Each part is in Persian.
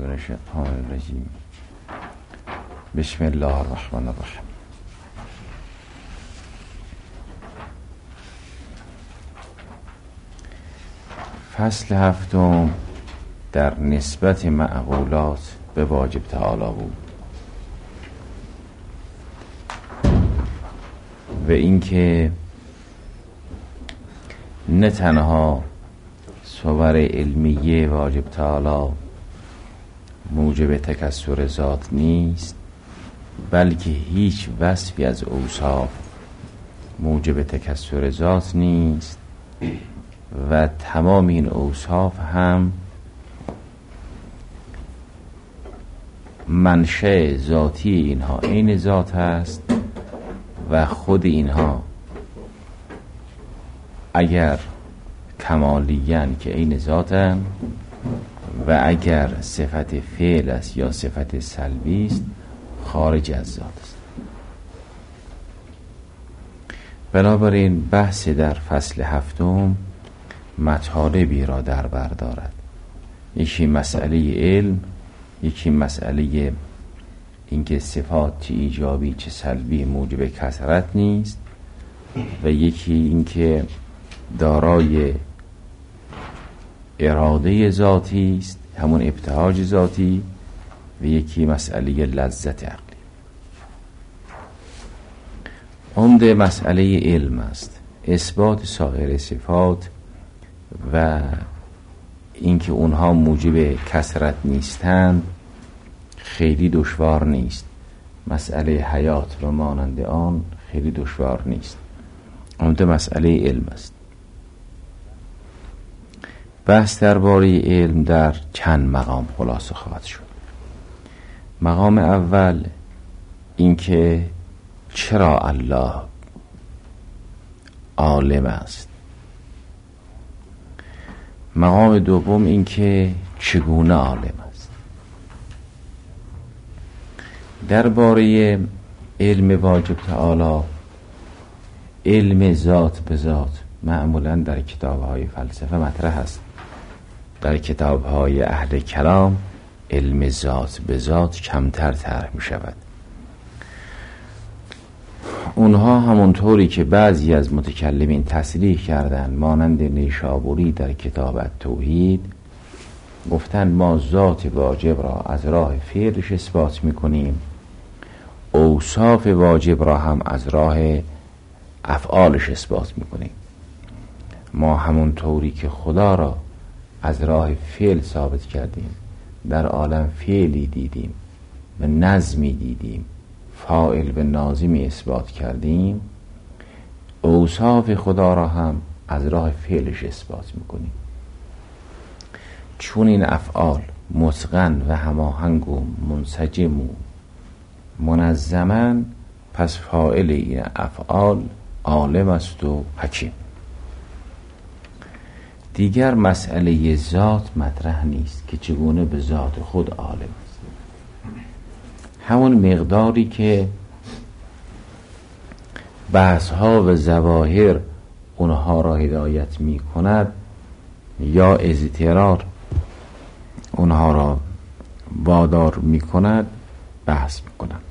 من الشیطان الرجیم. بسم الله الرحمن الرحیم. فصل هفتم در نسبت معقولات به واجب تعالی بود و اینکه نه تنها صور علمیه واجب تعالی موجب تکثر ذات نیست، بلکه هیچ وصفی از اوصاف موجب تکثر ذات نیست و تمام این اوصاف هم منشأ ذاتی اینها عین ذات است و خود اینها اگر کمالیان که عین ذاتن و اگر صفت فعل است یا صفت سلبی است خارج از ذات است. بنابراین بحث در فصل هفتم مطالبی را در بر دارد. یکی مسئله علم، یکی مسئله اینکه صفات چه ایجابی چه سلبی موجب کثرت نیست و یکی اینکه دارای اراده ذاتی است، همون ابتهاج ذاتی، و یکی مسئله لذت عقلی. عمده مسئله علم است. اثبات سایر صفات و اینکه اونها موجب کثرت نیستند خیلی دشوار نیست. مسئله حیات و مانند آن خیلی دشوار نیست. عمده مسئله علم است. بحث درباره علم در چند مقام خلاصه خواهد شد. مقام اول اینکه چرا الله عالم است. مقام دوم اینکه چگونه عالم است. درباره علم واجب تعالی، علم ذات به ذات معمولا در کتاب‌های فلسفه مطرح است. در کتاب‌های اهل کلام علم ذات به ذات کمتر طرح می شود. اونها همونطوری که بعضی از متکلمین تصریح کردند، مانند نیشابوری در کتاب التوحید گفتند ما ذات واجب را از راه فعلش اثبات می کنیم، اوصاف واجب را هم از راه افعالش اثبات می کنیم. ما همونطوری که خدا را از راه فعل ثابت کردیم، در عالم فعلی دیدیم و نظمی دیدیم، فاعل و ناظمی اثبات کردیم، اوصاف خدا را هم از راه فعلش اثبات میکنیم. چون این افعال متقن و هماهنگ و منسجم و منظمن، پس فاعل این افعال عالم است و حکیم. دیگر مسئله ذات مطرح نیست که چگونه به ذات خود عالم است. همون مقداری که بحث‌ها و ظواهر اونها را هدایت می کند یا اضطرار اونها را وادار می کند بحث می کنند.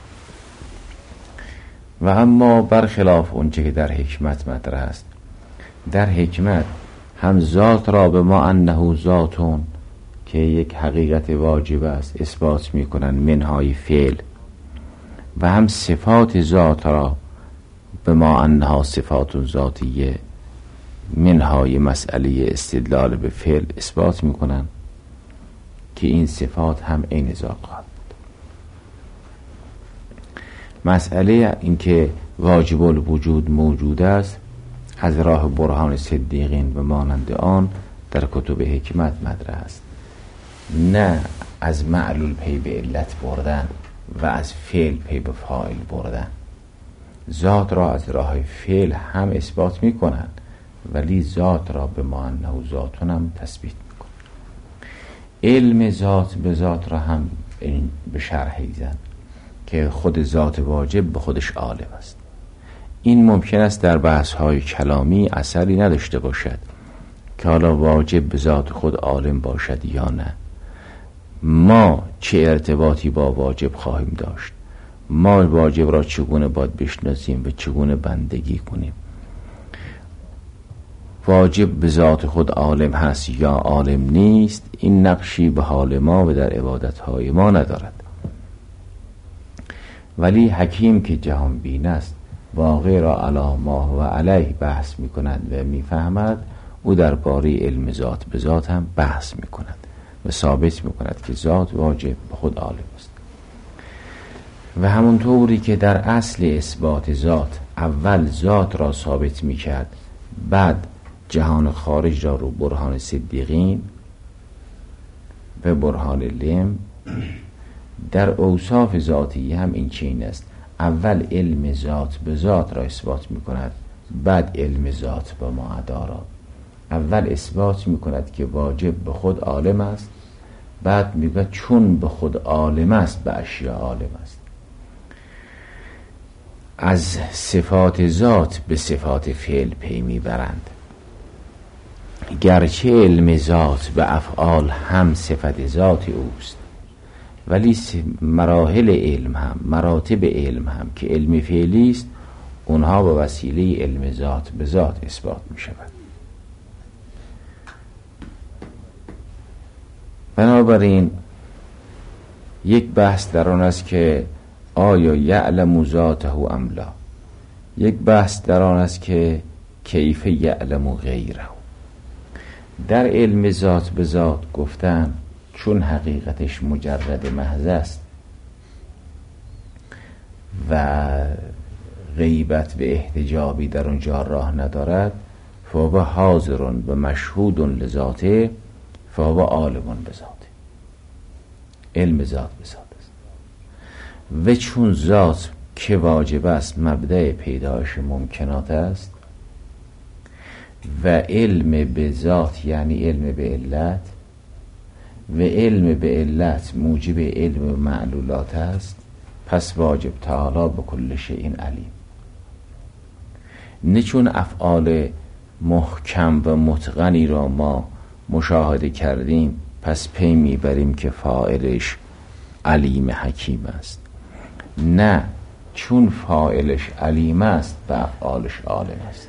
و اما برخلاف اونچه که در حکمت مطرح است، در حکمت هم ذات را به ما انه ذاتون که یک حقیقت واجب است اثبات می کنند منهای فعل، و هم صفات ذات را به ما انها صفات ذاتیه منهای مسئله استدلال به فعل اثبات می کنند که این صفات هم عین ذات خواهد بود. مسئله اینکه واجب الوجود موجود است از راه برهان صدیقین و مانند آن در کتب حکمت مطرح است، نه از معلول پی به علت بردن و از فعل پی به فاعل بردن. ذات را از راه فعل هم اثبات می کنند ولی ذات را به ما انه ذاتون هم تثبیت می کنند. علم ذات به ذات را هم به شرح ایزن که خود ذات واجب به خودش عالم است. این ممکن است در بحث‌های کلامی اثری نداشته باشد که حالا واجب به ذات خود عالم باشد یا نه، ما چه ارتباطی با واجب خواهیم داشت، ما واجب را چگونه باید بشناسیم و چگونه بندگی کنیم. واجب به ذات خود عالم هست یا عالم نیست، این نقشی به حال ما و در عبادتهای ما ندارد. ولی حکیم که جهان بین است، واقع را علی ما و علیه بحث می کند و می فهمد، او درباره علم ذات به ذات هم بحث می کند و ثابت می کند که ذات واجب به خود عالم است. و همونطوری که در اصل اثبات ذات اول ذات را ثابت می کرد، بعد جهان خارج را رو برهان صدیقین و برهان لم، در اوصاف ذاتی هم این چنین است. اول علم ذات به ذات را اثبات می کند، بعد علم ذات به معدا را. اول اثبات می کند که واجب به خود عالم است، بعد می گوید چون به خود عالم است به اشیاء عالم است. از صفات ذات به صفات فعل پی می برند. گرچه علم ذات به افعال هم صفت ذات اوست، ولی مراحل علم هم، مراتب علم هم که علم فعلی است، اونها به وسیله علم ذات به ذات اثبات می شود. بنابراین یک بحث در آن است که آیا یعلم ذاته ام لا، یک بحث در آن است که کیف یعلم غیره. در علم ذات به ذات گفتن چون حقیقتش مجرد محض است و غیبت و احتجابی در اونجا راه ندارد، فهو حاضرون و مشهودون لذاته، فهو عالمون به ذاته. علم ذات به ذات است. و چون ذات که واجب است مبدأ پیدایش ممکنات است و علم به ذات یعنی علم به علت و علم به علت موجب علم معلولات است، پس واجب تعالی به کل شیء علیم. نه چون افعال محکم و متقنی را ما مشاهده کردیم پس پی میبریم که فاعلش علیم حکیم است، نه چون فاعلش علیم است و افعالش عالم است،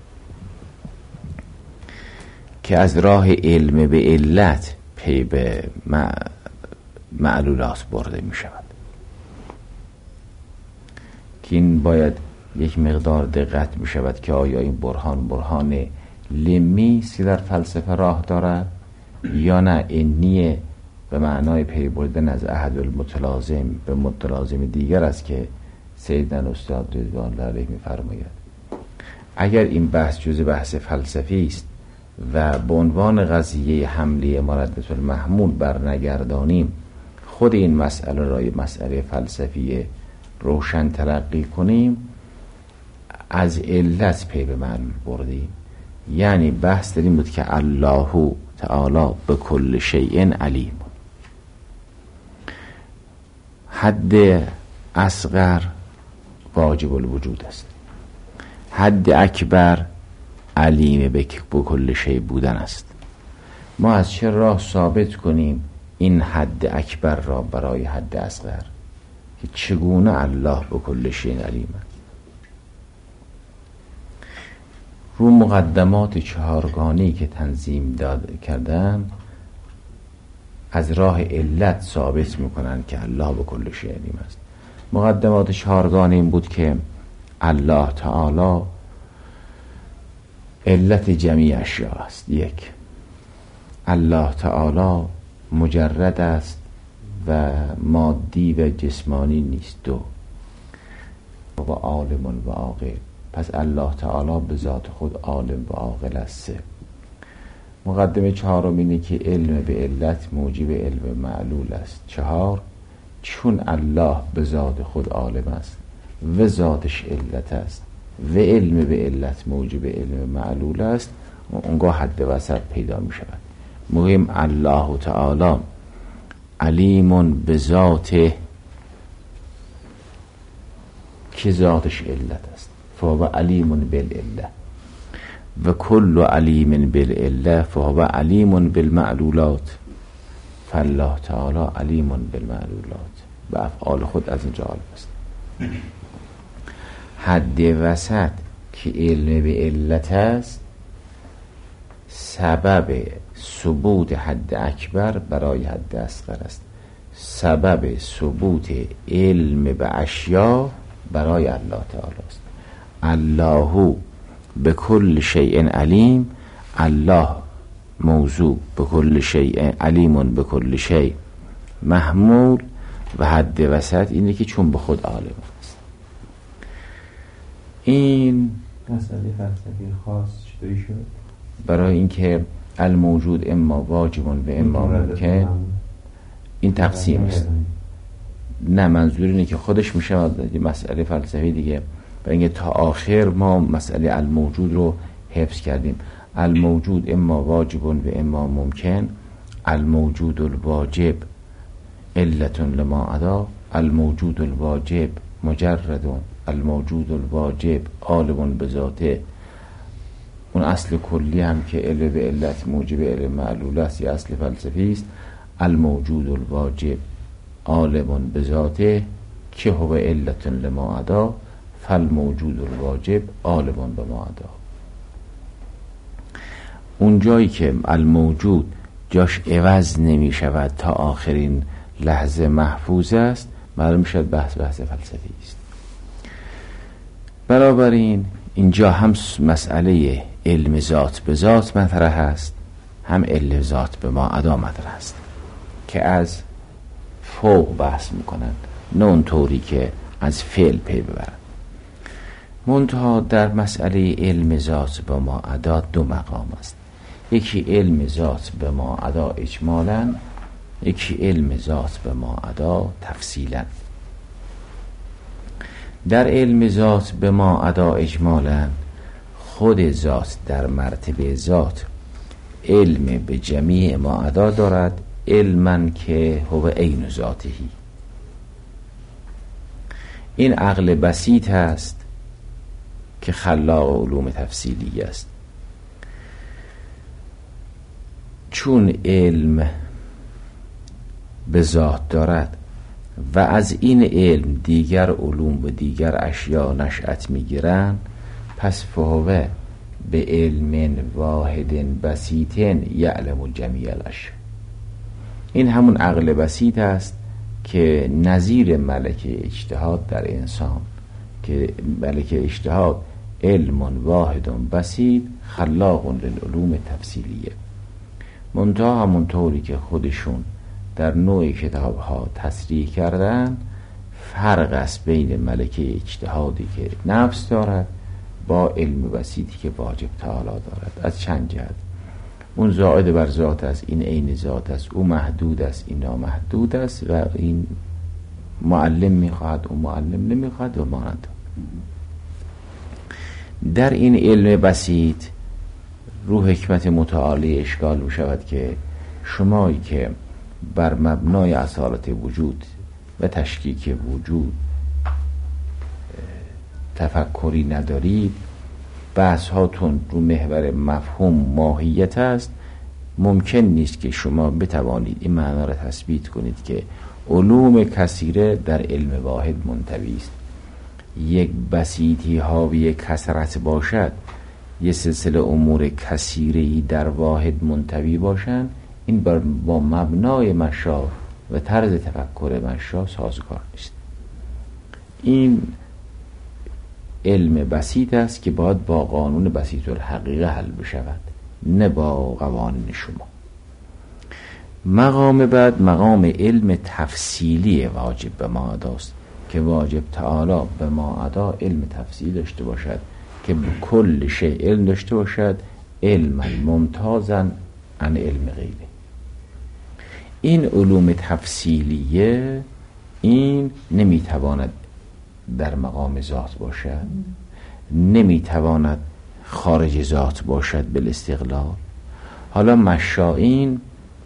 که از راه علم به علت پی به معلولات برده می شود. که این باید یک مقدار دقت می شود که آیا این برهان لمی است که در فلسفه راه دارد یا نه انی به معنای پی بردن از احد المتلازم به متلازم دیگر است که سیدنا استاد رضوان الله علیه می فرماید. اگر این بحث جز بحث فلسفی است و به عنوان قضیه حمله مردة المحمول برنگردانیم، خود این مسئله را مسئله فلسفی روشن تلقی کنیم، از علت پی به معلول بردیم. یعنی بحث در این بود که الله تعالی به کل شیء علیم. حد اصغر واجب الوجود است، حد اکبر علیم به کل شیء بودن است. ما از چه راه ثابت کنیم این حد اکبر را برای حد اصغر که چگونه الله به کل شیء علیم است؟ رو مقدمات چهارگانی که تنظیم کردن از راه علت ثابت میکنن که الله به کل شیء علیم است. مقدمات چهارگانه این بود که الله تعالی علت جمیع اشیاء است. یک، الله تعالی مجرد است و مادی و جسمانی نیست. دو، و عالم و عاقل، پس الله تعالی به ذات خود عالم و عاقل است. سه، مقدمه چهارم اینه که علم به علت موجب علم معلول است. چهار، چون الله به ذات خود عالم است و ذاتش علت است و علم به علت موجب علم معلول است، اونگاه حد وسط پیدا می شود. مهم الله تعالی علیم به ذاته که ذاتش علت است، فهو علیم بالعله، و کل علیم بالعله فهو علیم بالمعلولات. فالله تعالی علیم بالمعلولات. به افعال خود از اینجا عالم است. حد وسط که علم به علت است، سبب ثبوت حد اکبر برای حد اصغر است. سبب ثبوت علم به اشیا برای الله تعالی است. الله به کل شیء علیم، الله موضوع به کل شیء علیم به کل شیء محمول، و حد وسط اینه که چون به خود عالم است. این مسئله فلسفی خاص چطوری شد؟ برای اینکه الموجود اما واجب و اما ممکن، این تقسیم است. نه، منظور اینه که خودش میشه مسئله فلسفی دیگه. برای اینکه تا آخر ما مسئله الموجود رو حفظ کردیم. الموجود اما واجب و اما ممکن، الموجود الواجب علت لما عدا، الموجود الواجب مجرد، الموجود الواجب عالم بذاته. اون اصل کلی هم که علت به علت موجب علم معلول است، یه اصل فلسفی است. الموجود الواجب عالم بذاته که هو علت لما عدا، فالموجود الواجب عالم بما عدا. اون جایی که الموجود جاش عوض نمی شود تا آخرین لحظه محفوظ است، معلوم شد بحث فلسفی است. بنابراین اینجا هم مسئله علم ذات به ذات مطرح است، هم علم ذات به ما عدا مطرح است که از فوق بحث میکنن، نه اون طوری که از فعل پی ببرن. منتها در مسئله علم ذات به ما عدا دو مقام است. یکی علم ذات به ما عدا اجمالا، یکی علم ذات به ما عدا تفصیلا. در علم ذات به ما عدا اجمالا، خود ذات در مرتبه ذات علم به جمیع ما عدا دارد، علما که هو عین ذاته. این عقل بسیط است که خلاق علوم تفصیلی است. چون علم به ذات دارد و از این علم دیگر علوم و دیگر اشیاء نشأت میگیرند، پس فهوه به علم واحد بسیط یعلم جمیع الاشیاء. این همون عقل بسیط است که نظیر ملکه اجتهاد در انسان، که ملکه اجتهاد علم واحد بسیط خلاق للعلوم تفصیلیه. منتها همون طوری که خودشون در نوع کتاب ها تصریح کردن، فرق است بین ملکه اجتهادی که نفس دارد با علم بسیطی که واجب تعالی دارد. از چند جهت: اون زائد بر ذات است، این عین ذات است، او محدود است، این نامحدود است، و این معلم میخواهد، اون معلم نمیخواهد و مانند. در این علم بسیط رو حکمت متعالی اشکال بشود که شمایی که بر مبنای اصالت وجود و تشکیک وجود تفکری ندارید، بحث هاتون رو محور مفهوم ماهیت است، ممکن نیست که شما بتوانید این معنا را تثبیت کنید که علوم کثیره در علم واحد منطوی است. یک بسیطی حاوی کثرت باشد، یه سلسله امور کثیره‌ای در واحد منطوی باشند، این با مبنای مشا و طرز تفکر مشا سازگار نیست. این علم بسیط است که باید با قانون بسیط الحقیقه حل بشود، نه با قوانین شما. مقام بعد مقام علم تفصیلی واجب به ما عداست که واجب تعالی به ما عدا علم تفصیل داشته باشد که به کل شیء علم داشته باشد، علم ممتازا عن علم غیره. این علوم تفصیلیه این نمیتواند در مقام ذات باشد، نمیتواند خارج ذات باشد بالاستقلال. حالا مشائین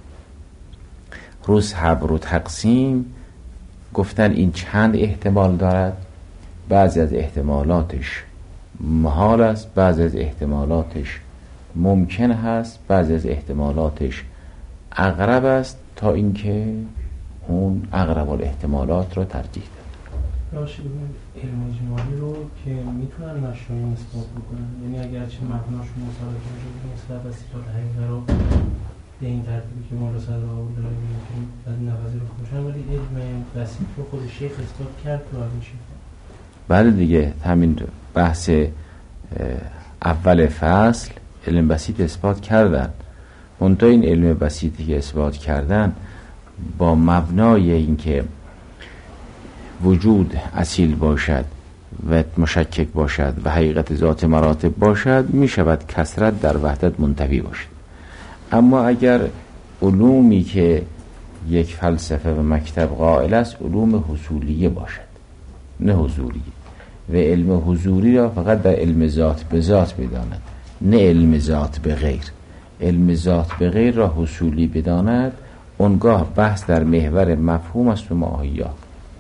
روز حبر و تقسیم گفتن این چند احتمال دارد، بعضی از احتمالاتش محال است، بعضی از احتمالاتش ممکن هست، بعضی از احتمالاتش اقرب است تا اینکه اون اقرب الاحتمالات رو ترجیح داد. راشه بگیم علم اجمالی رو که میتونن مشروعی اثبات بکنن، یعنی اگرچه مبناشون مسابقه شده نسبت به صفات حقیقه رو به این ترتیبی که ما رو سر قبول داره میگیم بعد نوازی رو خوشن، ولی علم بسیط رو خود شیخ اثبات کرد تو میشه. بله دیگه، همین بحث اول فصل علم بسیط اثبات کردن. منتها این علم بسیطی که اثبات کردن با مبنای اینکه وجود اصیل باشد و مشکک باشد و حقیقت ذات مراتب باشد، می شود کثرت در وحدت منتفی باشد. اما اگر علومی که یک فلسفه و مکتب قائل است علوم حصولیه باشد نه حضوریه، و علم حضوری را فقط در علم ذات به ذات بداند نه علم ذات به غیر، علم ذات به غیر را حصولی بداند، اونگاه بحث در محور مفهوم است و ماهیات.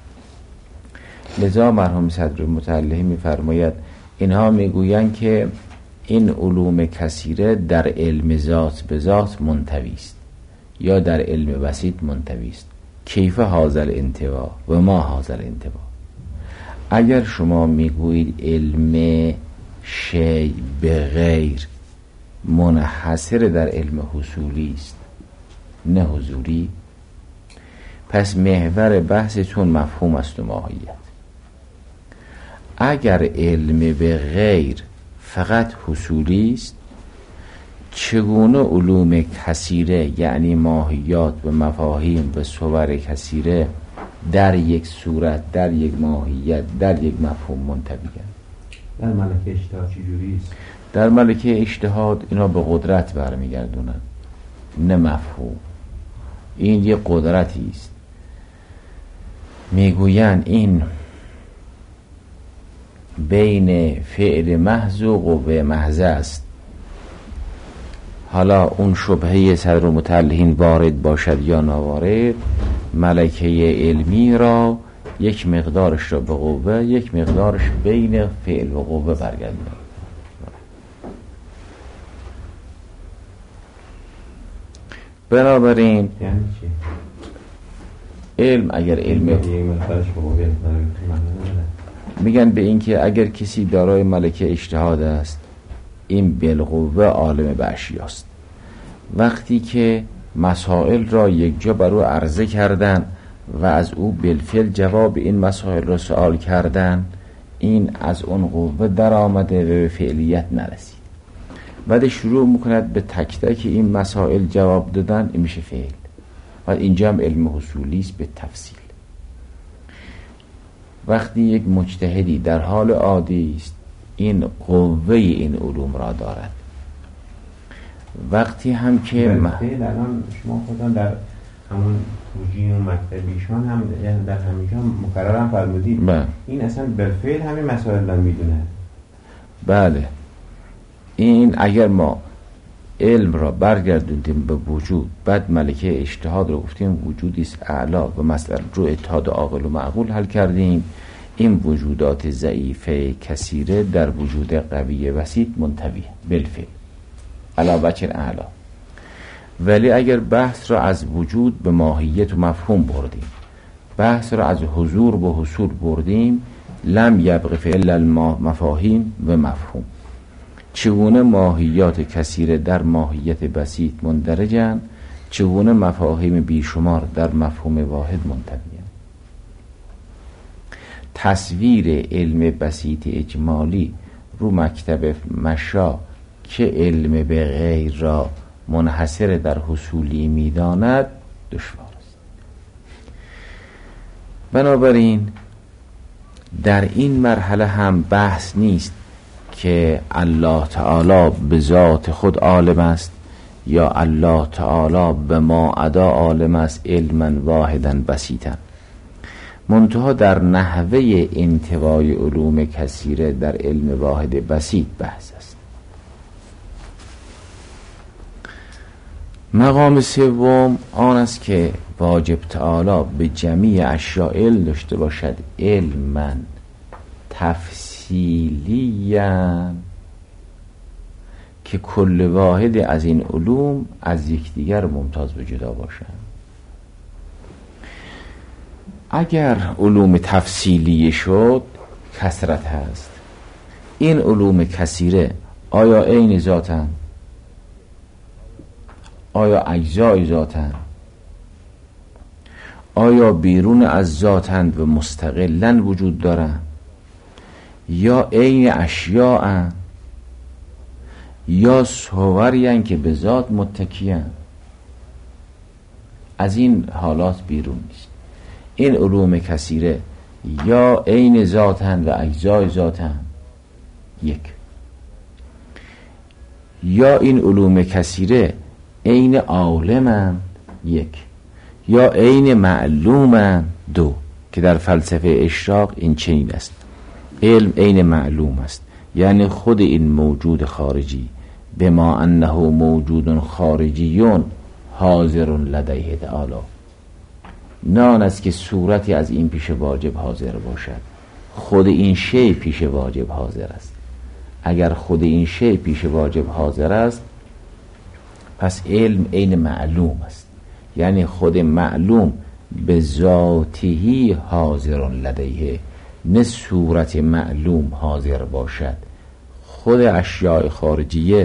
لذا مرحوم صدر متعلهی می‌فرماید اینها میگویند که این علوم کثیره در علم ذات به ذات منطوی است یا در علم بسیط منطوی است. کیف هذا الانطوا و ما هذا الانطوا. اگر شما میگویید علم شیء به غیر منحصر در علم حصولی است نه حضوری، پس محور بحثتون مفهوم است و ماهیت. اگر علم به غیر فقط حصولی است، چگونه علوم کثیره یعنی ماهیات و مفاهیم و صور کثیره در یک صورت، در یک ماهیت، در یک مفهوم منطبقند؟ در ملکه اجتهاد چجوری است؟ در ملکه اجتهاد اینا به قدرت برمیگردونن نه مفهوم. این یک قدرتی است، میگویند این بین فعل محض و قوه محض است. حالا اون شبهه صدر متعلهین وارد باشد یا نوارد، ملکه علمی را یک مقدارش را به قوه، یک مقدارش بین فعل و قوه برگردند. بنابراین یعنی چی؟ علم اگر علم میگن به این که اگر کسی دارای ملکه اجتهاد است این بالقوه عالم به اشیاست. وقتی که مسائل را یک جا بر او عرضه کردن و از او بالفعل جواب این مسائل را سوال کردن، این از اون قوه در آمده و به فعلیت نرسید. بعد شروع میکند به تک تک این مسائل جواب دادن، این میشه فعل. و اینجا هم علم حصولی است به تفصیل. وقتی یک مجتهدی در حال عادی است این قوه این علوم را دارد. وقتی هم که الان شما خودتان در همون توجیه و مکتبیشان هم یعنی در همیشه هم مکرر هم فرمودید این اصلا بالفعل همین مسائل را میدونه. بله، این اگر ما علم را برگردوندیم به وجود، بعد ملکه اجتهاد رو گفتیم وجودی است اعلا و مسئله رو اتحاد عاقل و معقول حل کردیم، این وجودات ضعیفه کثیره در وجود قوی بسیط منطوی بالفعل علا وجه اعلا. ولی اگر بحث را از وجود به ماهیت و مفهوم بردیم، بحث را از حضور به حصول بردیم، لم یبق الا المفاهیم و مفهوم. چگونه ماهیات کثیره در ماهیت بسیط مندرجن، چگونه مفاهیم بیشمار در مفهوم واحد منطبقن. تصویر علم بسیط اجمالی رو مکتب مشا که علم به غیر را منحصر در حصولی میداند دشوار است. بنابراین در این مرحله هم بحث نیست که الله تعالی به ذات خود عالم است یا الله تعالی به ما عدا عالم است علما واحدا بسیطا. منتها در نحوه انتوای علوم کثیره در علم واحد بسیط بحث است. مقام سوم آن است که واجب تعالی به جمیع اشیاء علم داشته باشد، علما تفصیلیا که کل واحد از این علوم از یکدیگر ممتاز و جدا باشند. اگر علوم تفصیلی شد کثرت هست. این علوم کثیره آیا عین ذاتن؟ آیا اجزای ذاتن؟ آیا بیرون از ذاتند و مستقلن وجود دارن؟ یا عین اشیاء یا صورین که به ذات متکیان؟ از این حالات بیرون نیست. این علوم کثیره یا عین ذاتن و اجزای ذاتن، یک. یا این علوم کثیره عین عالمن، یک. یا عین معلومن، دو. که در فلسفه اشراق این چنین است. علم عین معلوم است، یعنی خود این موجود خارجی به ما انه موجود خارجیون حاضر لدیه تعالی، نان است که صورتی از این پیش واجب حاضر باشد. خود این شی پیش واجب حاضر است. اگر خود این شی پیش واجب حاضر است پس علم عین معلوم است، یعنی خود معلوم به ذاتی حاضر لدیه، نه صورت معلوم حاضر باشد. خود اشیاء خارجیه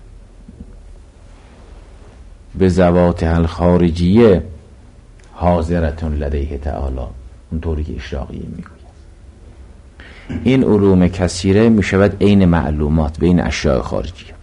به ذوات الخارجیه حاضرتون لدیه تعالی، اونطوری که اشراقیه میگوید. این علوم کثیره میشود عین معلومات بین اشیاء خارجیه.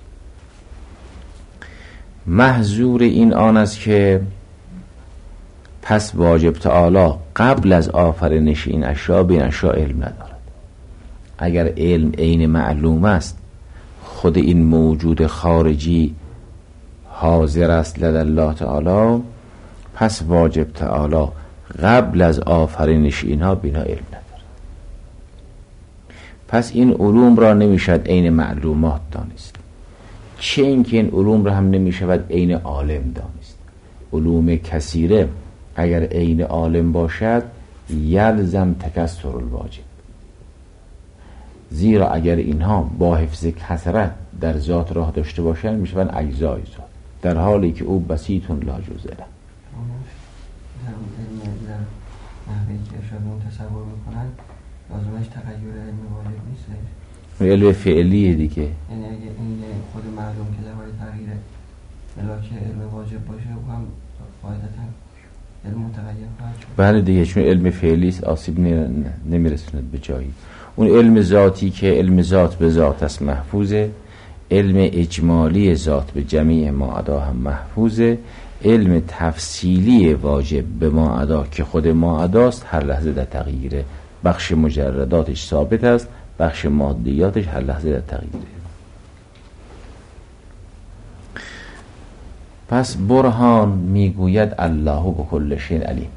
محظور این آن است که پس واجب تعالی قبل از آفرینش این اشیاء بین اشیاء علم ندارد. اگر علم عین معلوم است، خود این موجود خارجی حاضر است لدی الله تعالی، پس واجب تعالی قبل از آفرینش اینها بنا علم ندارد. پس این علوم را نمیشد عین معلومات دانست، چه اینکه این علوم را هم نمیشود عین عالم دانست. علوم کثیره اگر عین عالم باشد یلزم تکثر الواجب، زیرا اگر اینها با حفظ کثرت در ذات راه داشته باشند میشوند اجزای ذات، در حالی که او بسیطون لا جزء له. نحوهی که ارشادمون تصور میکنن لازمش تغییر علم واجب نیست، علم فعلیه دیگه. یعنی اگه این خود معلوم که در حال تغییر ملاک علم واجب باشه او هم قاعدتا علم متغیر خواهد شد. بله دیگه، چون علم فعلی است آسیب نمیرسوند به جایی. اون علم ذاتی که علم ذات به ذات است محفوظه، علم اجمالی ذات به جمیع ما عدا هم محفوظه، علم تفصیلی واجب به ما عدا که خود ما عداست هر لحظه در تغییره. بخش مجرداتش ثابت است، بخش مادیاتش هر لحظه در تغییره. پس برهان میگوید الله بكل شیء علیم.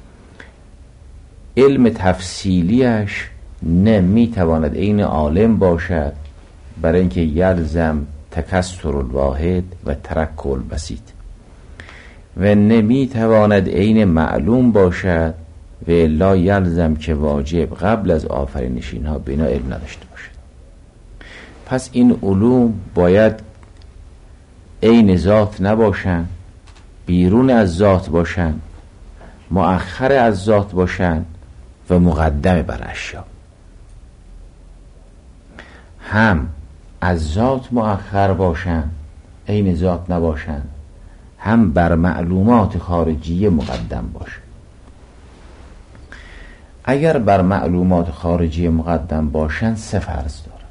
علم تفصیلیش نه میتواند عین عالم باشد، برای اینکه یلزم تکثر الواحد و ترک البسیط، و نمیتواند عین معلوم باشد و لا یلزم که واجب قبل از آفرینش اینها بنا علم نداشته باشد. پس این علوم باید عین ذات نباشند، بیرون از ذات باشند، مؤخر از ذات باشند و مقدم بر اشیاء. هم از ذات مؤخر باشند، عین ذات نباشند، هم بر معلومات خارجیه مقدم باشند. اگر بر معلومات خارجی مقدم باشن سه فرض دارن: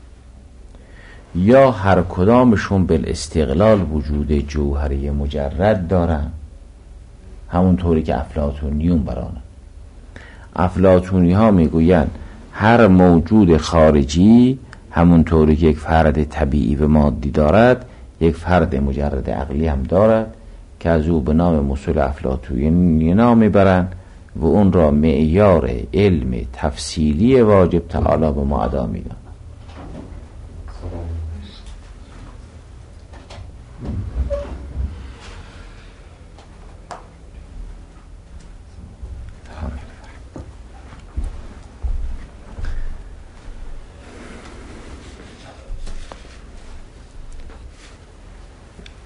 یا هر کدامشون بالاستقلال وجود جوهری مجرد دارن، همونطوری که افلاطونیون برانن. افلاطونی ها میگوین هر موجود خارجی همونطوری که یک فرد طبیعی و مادی دارد، یک فرد مجرد عقلی هم دارد که از او به نام مصول افلاطونی نام میبرند و اون را معیار علم تفصیلی واجب تعالی به ما عطا میدن.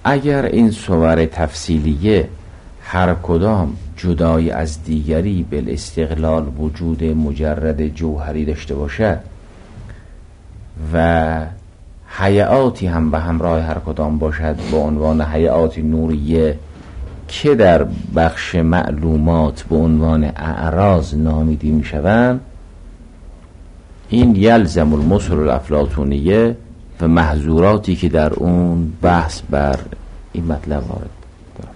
اگر این صور تفصیلیه هر کدام جدای از دیگری بالاستقلال وجود مجرد جوهری داشته باشد و هیئاتی هم به همراه هر کدام باشد با عنوان هیئات نوریه که در بخش معلومات به عنوان اعراض نامیده می شوند، این یلزم المثل الافلاطونیه و محظوراتی که در اون بحث بر این مطلب وارد دارد.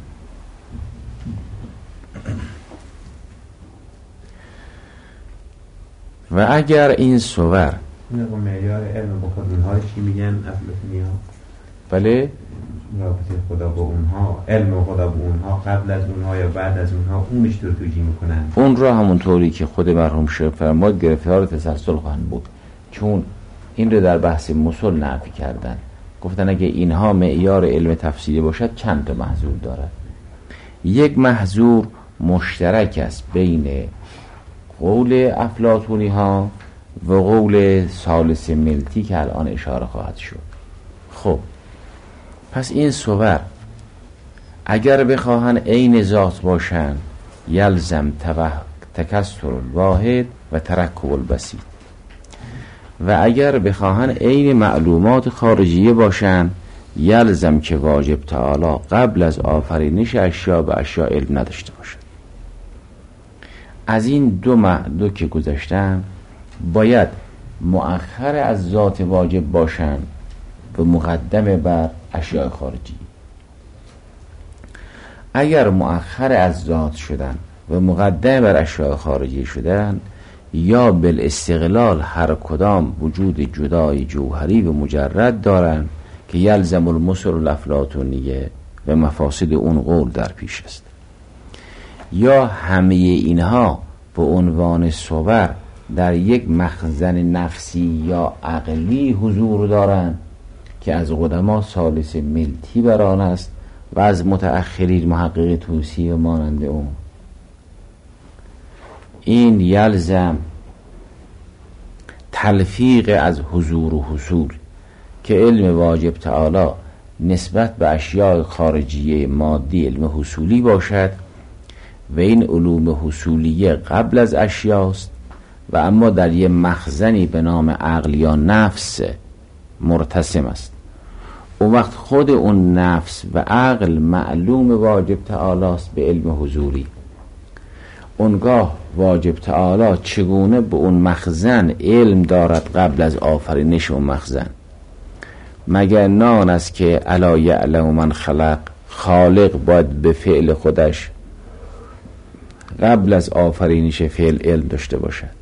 و اگر این صور معیار علم با خود اونها چی میگن افلاطونی ها؟ بله، رابطه خدا با اونها، علم خدا با اونها قبل از اونها یا بعد از اونها، اونش رو توجیه میکنن. اون رو همونطوری که خود مرحوم شیخ فرمود گرفتار تسلسل خواهند بود، چون این رو در بحث مثل نفی کردن. گفتن اگه اینها معیار علم تفسیری باشد چند تا محظور دارد. یک محظور مشترک است بین قول افلاطونی ها و قول ثالث ملتی که الان اشاره خواهد شد. خب پس این صور اگر بخواهن عین ذات باشن یلزم تکثر الواحد و ترکب البسیط، و اگر بخواهن عین معلومات خارجیه باشن یلزم که واجب تعالی قبل از آفرینش اشیا به اشیا علم نداشته باشد. از این دو که گذاشتن باید مؤخر از ذات واجب باشن و مقدم بر اشیاء خارجی. اگر مؤخر از ذات شدن و مقدم بر اشیاء خارجی شدن، یا بالاستقلال هر کدام وجود جدای جوهری و مجرد دارن که یلزم المثل الافلاطونیه و مفاسد اون قول در پیش است، یا همه اینها به عنوان صور در یک مخزن نفسی یا عقلی حضور دارن که از قدما ثالث ملتی بران است و از متأخرین محقق طوسی و مانند اون. این یلزم تلفیق از حضور و حصول که علم واجب تعالی نسبت به اشیاء خارجیه مادی علم حصولی باشد و این علوم حصولیه قبل از اشیاست و اما در یه مخزنی به نام عقل یا نفس مرتسم است. اون وقت خود اون نفس و عقل معلوم واجب تعالی است به علم حضوری. اونگاه واجب تعالی چگونه به اون مخزن علم دارد قبل از آفرینش اون مخزن؟ مگر نان است که الا یعلم من خلق، خالق باید به فعل خودش قبل از آفرینش فعل علم داشته باشد.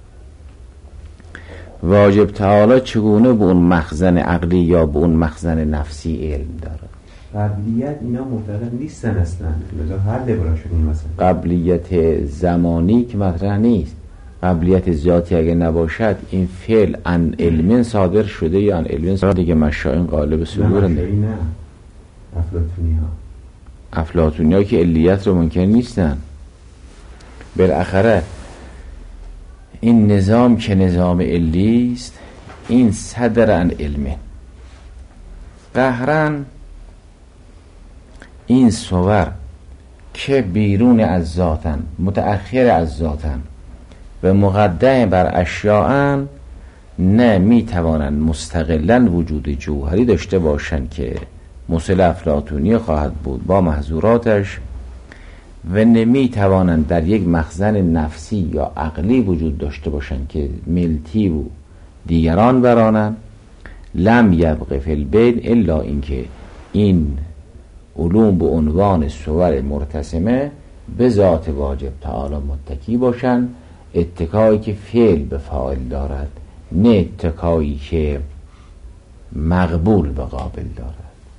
واجب تعالی چگونه به اون مخزن عقلی یا به اون مخزن نفسی علم دارد؟ قبلیت اینا معتقد نیستن اصلا، لذا حل براشون مثلا قبلیت زمانی که مطرح نیست، قبلیت ذاتی اگه نباشد این فعل ان علم صادر شده یا ان علم صادر دیگه مشائن غالب صدور نه افلاطونی ها که علیت رو ممکن نیستن. بالاخره این نظام که نظام علی است این صدر ان علمه قهرن. این صور که بیرون از ذاتن، متأخر از ذاتن و مقدم بر اشیاءن، نه می توانند مستقلا وجود جوهری داشته باشند که مثل افلاطونی خواهد بود با محظوراتش، و نمی توانند در یک مخزن نفسی یا عقلی وجود داشته باشند که ملتی و دیگران برانند. لم یبق فی البین الا اینکه این علوم به عنوان صور مرتسمه به ذات واجب تعالی متکی باشن، اتکایی که فعل به فاعل دارد، نه اتکایی که مقبول به قابل دارد.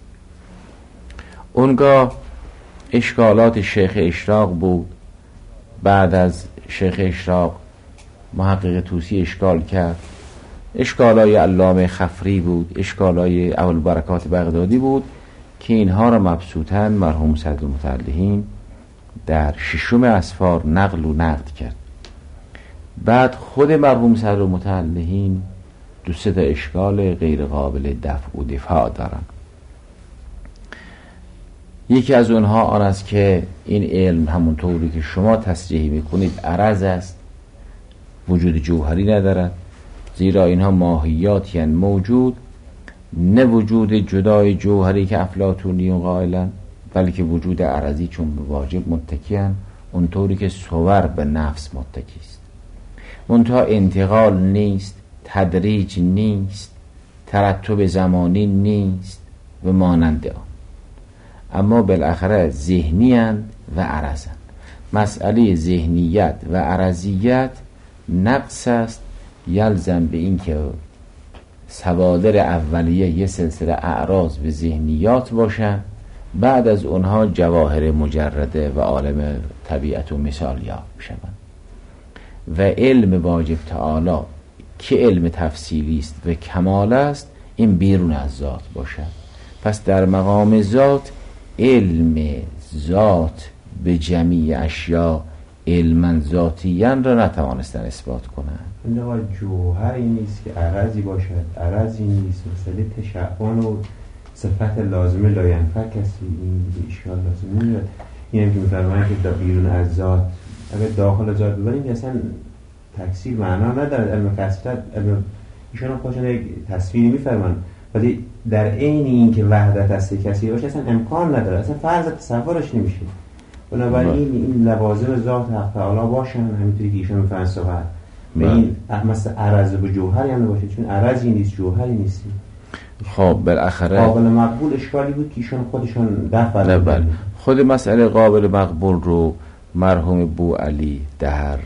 اونگاه اشکالات شیخ اشراق بود. بعد از شیخ اشراق محقق طوسی اشکال کرد، اشکالای علامه خفری بود، اشکالای ابوالبرکات بغدادی بود که اینها را مبسوطاً مرحوم صدرالمتعلحین در ششم اسفار نقل و نقد کرد. بعد خود مرحوم صدرالمتعلحین 2-3 اشکال غیر قابل دفع و دفاع دارن. یکی از اونها آن است که این علم همونطوری که شما تصریح میکنید عرض است، وجود جوهری ندارد، زیرا اینها ماهیاتی هستند موجود، نه وجود جدای جوهری که افلاطونیون قائلند، بلکه وجود عرضی چون به واجب متکی هستند، اونطوری که صور به نفس متکی است. منتها انتقال نیست، تدریج نیست، ترتب زمانی نیست و مانند آن، اما بالاخره ذهنی اند و عرضند. مسئله ذهنیت و عرضیت نقص است، یلزم به این که سوادر اولیه یه سلسله اعراض به ذهنیات باشن، بعد از اونها جواهر مجرده و عالم طبیعت و مثال یاب شوند. و علم واجب تعالی که علم تفصیلی است و کمال است، این بیرون از ذات باشد. پس در مقام ذات علم ذات به جمیع اشیا علما ذاتیاً را نتوانستن اثبات کنند. این جوهری نیست که عرضی باشد، عرضی نیست، مسئله تشعبان و صفت لازمه لاینفع کسی این اشکال لازمه نیست. این هم که میفرمایند که بیرون از ذات، اگر داخل ذات ببینیم اصلا تکثیر معنا ندارد. علم کثرت، علم ایشان خودشون یک تصویری میفرمان، ولی در عین این که وحدت است کثیر باشه اصلا امکان نداره، اصلا فرض تصورش نمیشه. بنابراین این لوازم ذات حق تعالی باشن، همینطوری که ایشان میفرمایند صحبت به این مثل عرض و جوهری هم باشه، چون عرضی نیست جوهری نیست. خب بالاخره قابل مقبول اشکالی بود که ایشان خودشان دفع بله. خود مسئله قابل مقبول رو مرحوم بوعلی در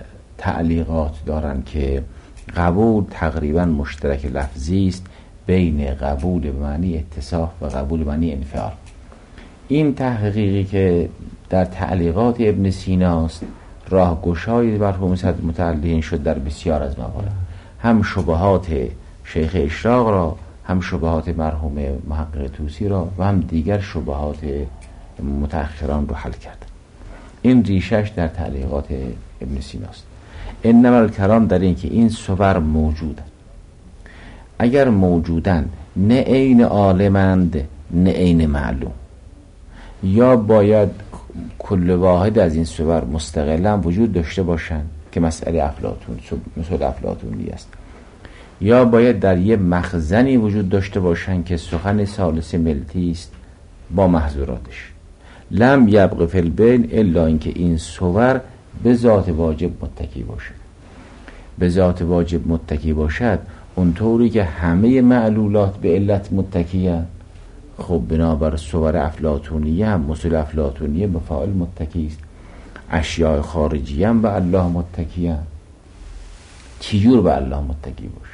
تعلیقات دارن که قبول تقریبا مشترک لفظی است بین قبول به معنی اتصاف و قبول به معنی انفعال. این تحقیقی که در تعلیقات ابن سینا است راهگشای مرحوم صدر متعلقین شد در بسیار از موارد، هم شبهات شیخ اشراق را، هم شبهات مرحوم محقق طوسی را و هم دیگر شبهات متأخران رو حل کرد. این ریشش در تعلیقات ابن سینا است. انما الکلام در این که این صور موجودند، اگر موجودند نه عین عالمند نه عین معلوم، یا باید کل واحد از این صور مستقلا وجود داشته باشند که مسئله افلاطون مثل افلاطونی است، یا باید در یه مخزنی وجود داشته باشند که سخن ثالث ملتی است با محظوراتش. لم یبق فی البین الا اینکه این صور به ذات واجب متکی باشد. به ذات واجب متکی باشد اونطوری که همه معلولات به علت متکیه. خب بنابر صور افلاطونیه هم مثل افلاطونیه به فاعل متکی است، اشیاء خارجیه هم به الله متکیه. چجور به الله متکی باشه؟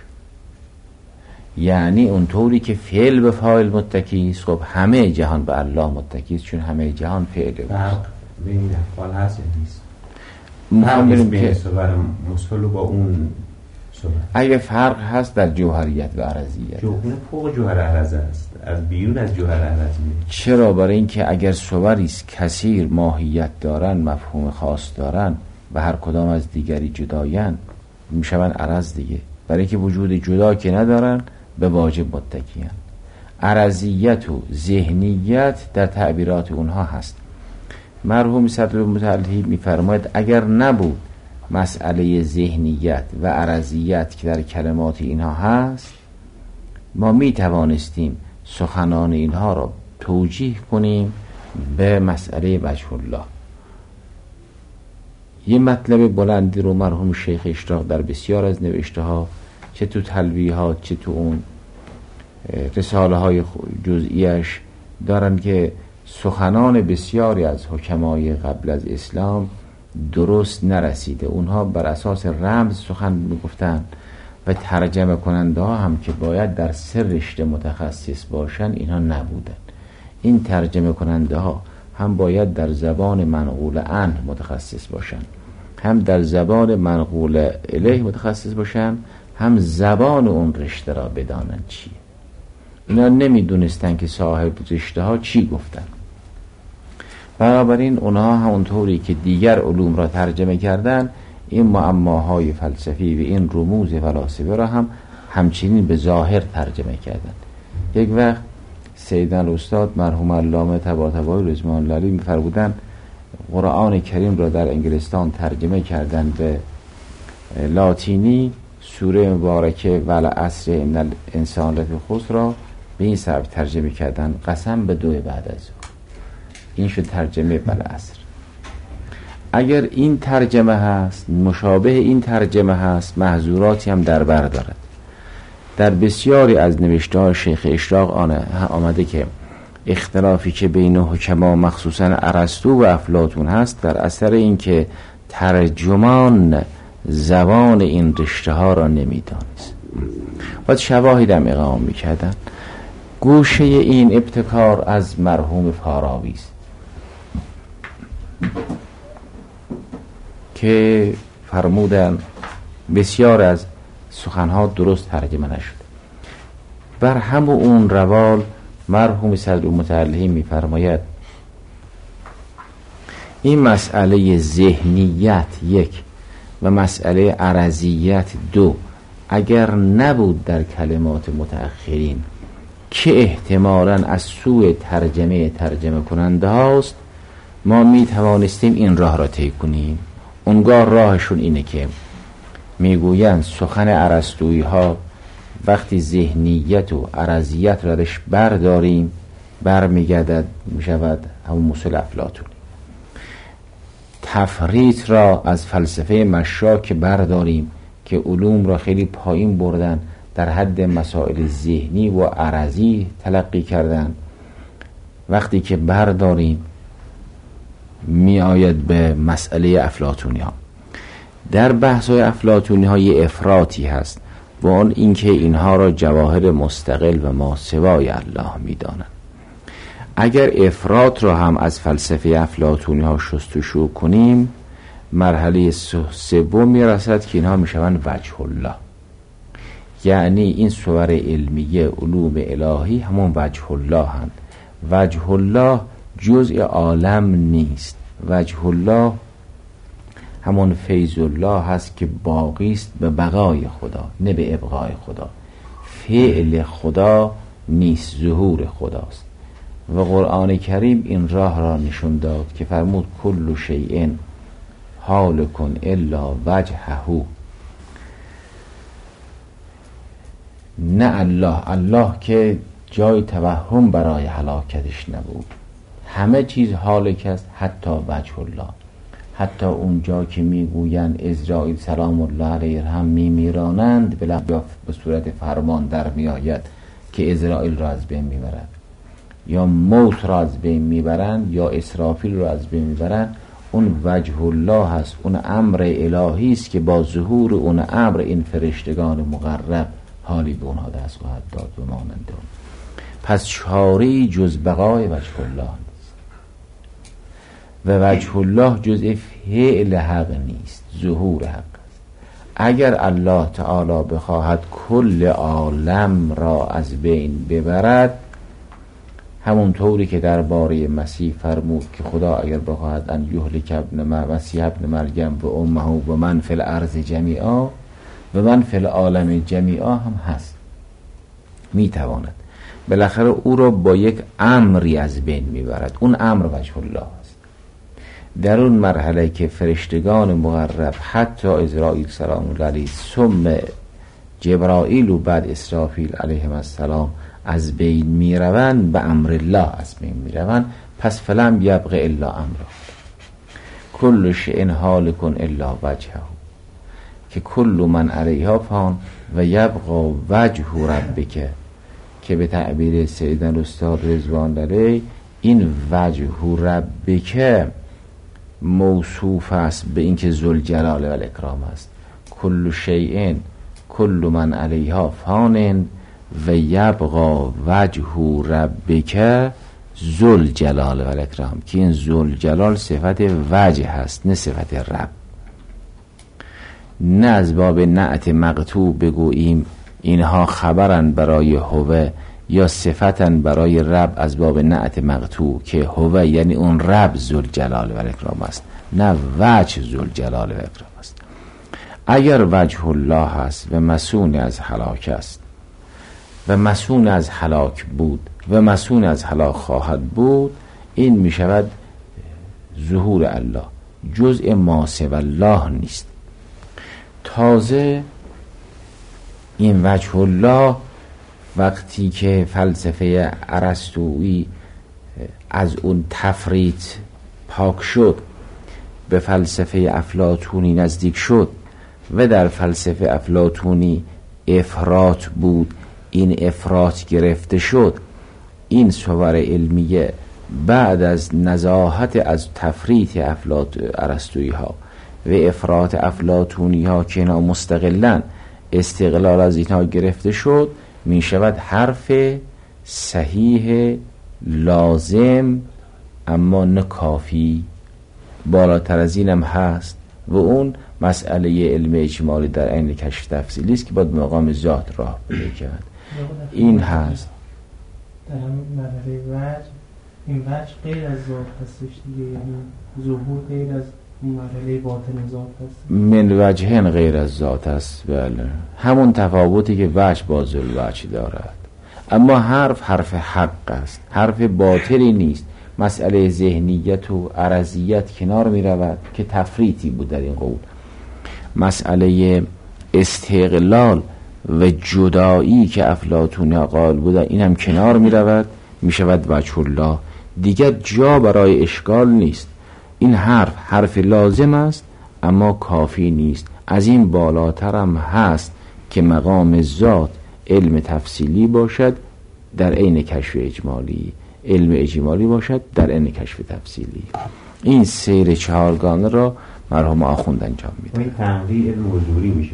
یعنی اونطوری که فعل به فاعل متکی است، خب همه جهان به الله متکی است، چون همه جهان فعل فرق بین افعال هست یا نیست؟ میخوام بریم که صور مصفل با اون صور اگه فرق هست در جوهریت و عرضیت، جوهر فوق جوهر عرض است، از بیرون از جوهر عرض میاد. چرا؟ برای اینکه اگر صوری است کثیر ماهیت دارن، مفهوم خاص دارن و هر کدام از دیگری جدایان، میشون عرض دیگه. برای اینکه وجود جدا که ندارن به واجب متکیان. عرضیت و ذهنیت در تعبیرات اونها هست. مرحوم صدر متعلی میفرماید اگر نبود مسئله ذهنیت و عرضیت که در کلمات اینها هست، ما می توانستیم سخنان اینها را توجیه کنیم به مسئله وجه الله. یه مطلب بلندی رو مرحوم شیخ اشراق در بسیار از نوشته ها، چه تو تلویحات چه تو اون رساله های جزئیش دارن، که سخنان بسیاری از حکمای قبل از اسلام درست نرسیده. اونها بر اساس رمز سخن میگفتن و ترجمه کننده ها هم که باید در سر رشته متخصص باشن اینها نبودن. این ترجمه کننده ها هم باید در زبان منقول عنه متخصص باشن، هم در زبان منقول الیه متخصص باشن، هم زبان اون رشته را بدانن چیه. اینا نمیدونستن که صاحب رشته ها چی گفتن. بنابراین اونها همونطوری که دیگر علوم را ترجمه کردن، این معماهای فلسفی و این رموز فلاسفه را هم همچنین به ظاهر ترجمه کردن. یک وقت سیدن استاد مرحوم علامه طباطبایی رضوان الله علیه می‌فرمودند قرآن کریم را در انگلستان ترجمه کردن به لاتینی، سوره مبارکه والعصر ان الانسان لفی خسر را به این سبک ترجمه کردن، قسم به 2 بعد از ظهر. این شد ترجمه والعصر. اگر این ترجمه هست، مشابه این ترجمه هست، محظوراتی هم در بر دارد. در بسیاری از نوشته‌های شیخ اشراق آمده که اختلافی که بین حکما مخصوصا ارسطو و افلاطون هست در اثر این که ترجمان زبان این رشته ها را نمیدانست. باید شواهد هم اقامه میکردن. گوشه این ابتکار از مرحوم فاراوی است که فرمودن بسیار از سخنها درست ترجمه نشده. بر هم اون روال مرحوم صدرالمتعلی میفرماید این مسئله ذهنیت 1 و مسئله عرضیت 2 اگر نبود در کلمات متأخرین که احتمالاً از سوء ترجمه کننده هاست، ما می توانستیم این راه را طی کنیم. اونگاه راهشون اینه که میگویند سخن ارسطویی ها وقتی ذهنیت و عرضیت را درش برداریم برمیگردد میشود همون مصل افلاطونی. تفریط را از فلسفه مشاک برداریم که علوم را خیلی پایین بردن، در حد مسائل ذهنی و عرضی تلقی کردن. وقتی که برداریم می آید به مسئله افلاطونی ها. در بحث های افلاطونی ها یه افراطی هست و اون اینکه اینها را جواهر مستقل و ماسوای الله می دانن. اگر افراط را هم از فلسفه افلاطونی ها شستشو کنیم، مرحله سوم می رسد که اینها می شوند وجه الله. یعنی این صور علمیه علوم الهی همون وجه الله هست. وجه الله جزء عالم نیست. وجه الله همون فیض الله هست که باقی است به بقای خدا نه به ابقای خدا. فعل خدا نیست، ظهور خداست. و قرآن کریم این راه را نشون داد که فرمود کل شیء هالک الا وجهه. نه الله که جای توهم برای هلاکتش نبود، همه چیز هالک است حتی وجه الله. حتی اونجا که میگویند اسرائیل سلام الله علیه هم میمیرانند به صورت فرمان در میآید که اسرائیل را از بین میبرند، یا موت را از بین میبرند، یا اسرافیل را از بین میبرند، اون وجه الله هست. اون امر الهی است که با ظهور اون امر این فرشتگان مقرب حالی به اونها دست خواهد داد و مانند اون. پس چاری جز بقای وجه الله نیست و وجه الله جز فعل حق نیست، ظهور حق است. اگر الله تعالی بخواهد کل عالم را از بین ببرد، همون طوری که درباره مسیح فرمود که خدا اگر بخواهد ان یهلک مسیح ابن مریم و امه و من فی الارض جمیعا و من فی العالم جمیعا هم هست، میتواند بالاخره او را با یک امری از بین میبرد. اون امر وجه الله است. در اون مرحله که فرشتگان مقرب حتی اسرائیل سلام الله علیه ثم جبرائیل و بعد اسرافیل علیهم السلام از بین میروند، به امر الله از بین میروند، پس فلم یبق الا امره کل شیء هالک الا وجهه که کل من علیها فان و یبقى وجه ربک، که به تعبیر سیدن استاد رضوان علیه این وجه ربک موصوف است به اینکه ذوالجلال و الاکرام است. کل شیء کل من علیها فان و یبقى وجه ربک ذوالجلال و الاکرام، که این ذوالجلال صفت وجه هست نه صفت رب. نه از باب نعت مقطوع بگوییم اینها خبرن برای هوه یا صفتن برای رب از باب نعت مقطوع که هوه یعنی اون رب ذوالجلال و الاکرام است، نه وجه ذوالجلال و الاکرام است. اگر وجه الله است و مسون از هلاک است و مسون از هلاک بود، و مسئول از هلاک خواهد بود، این می شود ظهور الله، جزء ما سوی الله نیست. تازه این وجه الله وقتی که فلسفه ارسطویی از اون تفریط پاک شد، به فلسفه افلاطونی نزدیک شد و در فلسفه افلاطونی افراط بود، این افراط گرفته شد، این صور علمیه بعد از نزاهت از تفریط ارسطویی ها و افراط افلاطونی ها که اینا مستقلن استقلال از اینها گرفته شد، می شود حرف صحیح لازم اما نه کافی. بالاتر از اینم هست و اون مسئله علم اجمالی در عین کشف تفصیلی است که باید مقام ذات راه پیدا کرد. این هست در همین مرحله وجه، این وجه غیر از ذات هستش دیگه، یعنی ظهور غیر از مرحله باطن ذات هست. من وجهن غیر از ذات است. بله، همون تفاوتی که وجه با ذوالوجه دارد، اما حرف حق است، حرف باطلی نیست. مسئله ذهنیت و عرضیت کنار می رود که تفریطی بود در این قول. مسئله استقلال و جدایی که افلاطون قائل بودن این هم کنار می رود، می شود وجه الله. دیگر جا برای اشکال نیست. این حرف لازم است اما کافی نیست. از این بالاتر هم هست که مقام ذات علم تفصیلی باشد در عین کشف اجمالی، علم اجمالی باشد در عین کشف تفصیلی. این سیر چهارگانه را مرحوم آخوند انجام میده. این تنقیح علم حضوری میشه؟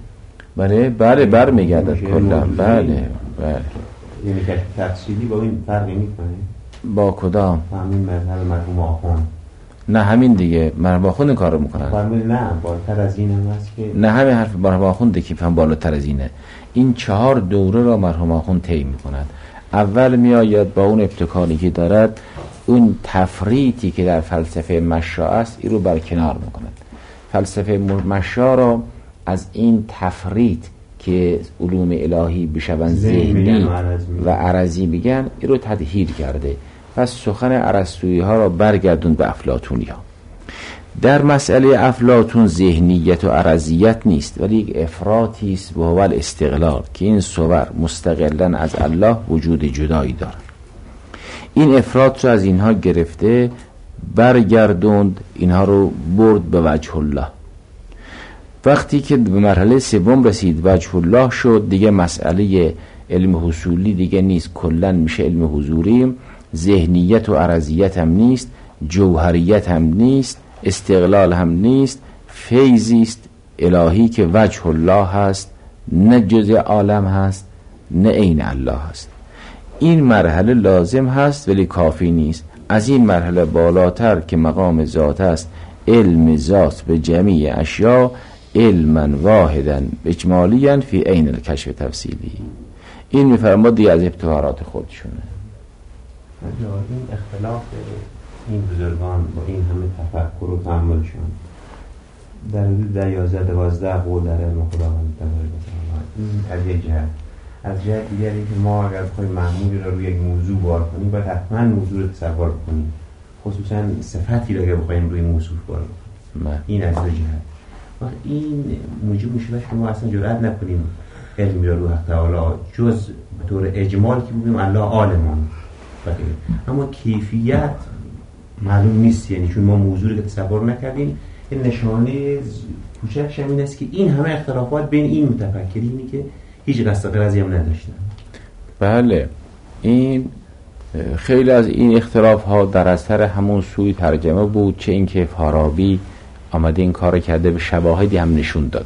بله برمیگردد کلا. بله یعنی کشف تفصیلی با این فرقی میکنه؟ با کدام؟ همین مذهب مرحوم آخوند. نه همین دیگه، مرحوم آخوند کارو میکنن. نه بالاتر از این هم هست که نه همین حرف مرحوم آخوند که فهم بالاتر از اینه. این 4 دوره را مرحوم آخوند طی میکنند. اول میآید با اون ابتکاری که دارد، اون تفریطی که در فلسفه مشا است این رو برکنار میکند. فلسفه مشا را از این تفریط که علوم الهی بشوند ذهنی و عرضی بگن این رو تدهیر کرده. پس سخن ارسطویی ها را برگردون به افلاطونی ها. در مسئله افلاطون ذهنیت و عرضیت نیست، ولی یک افراطی است و هو الاستقلال، که این صور مستقلا از الله وجود جدایی دارد. این افراط رو از اینها گرفته برگردوند، اینها رو برد به وجه الله. وقتی که به مرحله سوم رسید، وجه الله شد، دیگه مسئله علم حصولی دیگه نیست، کلن میشه علم حضوری. ذهنیت و عرضیت هم نیست، جوهریت هم نیست، استقلال هم نیست، فیضی است الهی که وجه الله هست، نه جزء عالم هست نه عین الله هست. این مرحله لازم هست ولی کافی نیست. از این مرحله بالاتر که مقام ذات است، علم ذات به جمیع اشیا علما واحدا اجمالیا فی عین الکشف تفصیلی. این میفرماد دیگه از ابتکارات خودشونه. این اختلاف این بزرگان با این همه تفکر و تأملشون در حدود 11-12 قول در علم خداوند این از یک جهت. از جهت دیگری که ما اگر بخوایم معمولی را روی یک موضوع بار کنیم باید حتما موضوع رو تصور کنیم، خصوصا صفتی را که بخوایم روی موضوع بار کنیم. این از دو جهت. این موجب میشه که ما اصلا جرئت نکنیم علمی را رو حق تعالی جز به طور اجمال که بگیم الله عالمون، اما کیفیت معلوم نیست. یعنی چون ما موضوعی که تصور نکردیم، این نشانه کوچکش این است که این همه اختلافات بین این متفکرینی که هیچ قصد غرضی هم نداشتن. بله، این خیلی از این اختلاف ها در اثر همون سوی ترجمه بود، چه اینکه فارابی آمده این کار کرده به شواهدی هم نشون داد.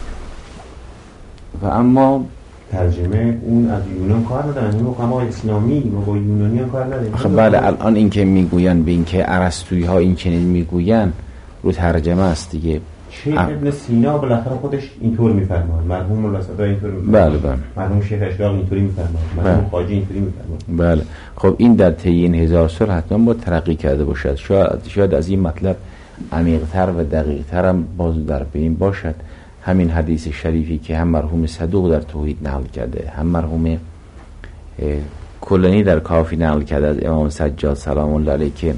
و اما ترجمه اون از یونان کار ندارن، ما کما اسلامی ما با یونانیان کار نداریم. خب بله، الان این که میگوین به این که ارسطویی ها این چنین میگوین رو ترجمه است دیگه. شیخ ابن سینا بالاخره خودش اینطور میفرماد، مرحوم الاسدا اینطور میفرماد، بله، مرحوم شیخ اشراق اینطوری میفرماد، مرحوم خواجه اینطوری میفرماد. بله، خب این در طی این 1000 سال حتما با ترقی کرده باشد. شاید از این مطلب عمیق‌تر و دقیق‌تر هم باز در بین باشد. همین حدیث شریفی که هم مرحوم صدوق در توحید نقل کرده، هم مرحوم کلانی در کافی نقل کرده از امام سجاد سلام الله علیه که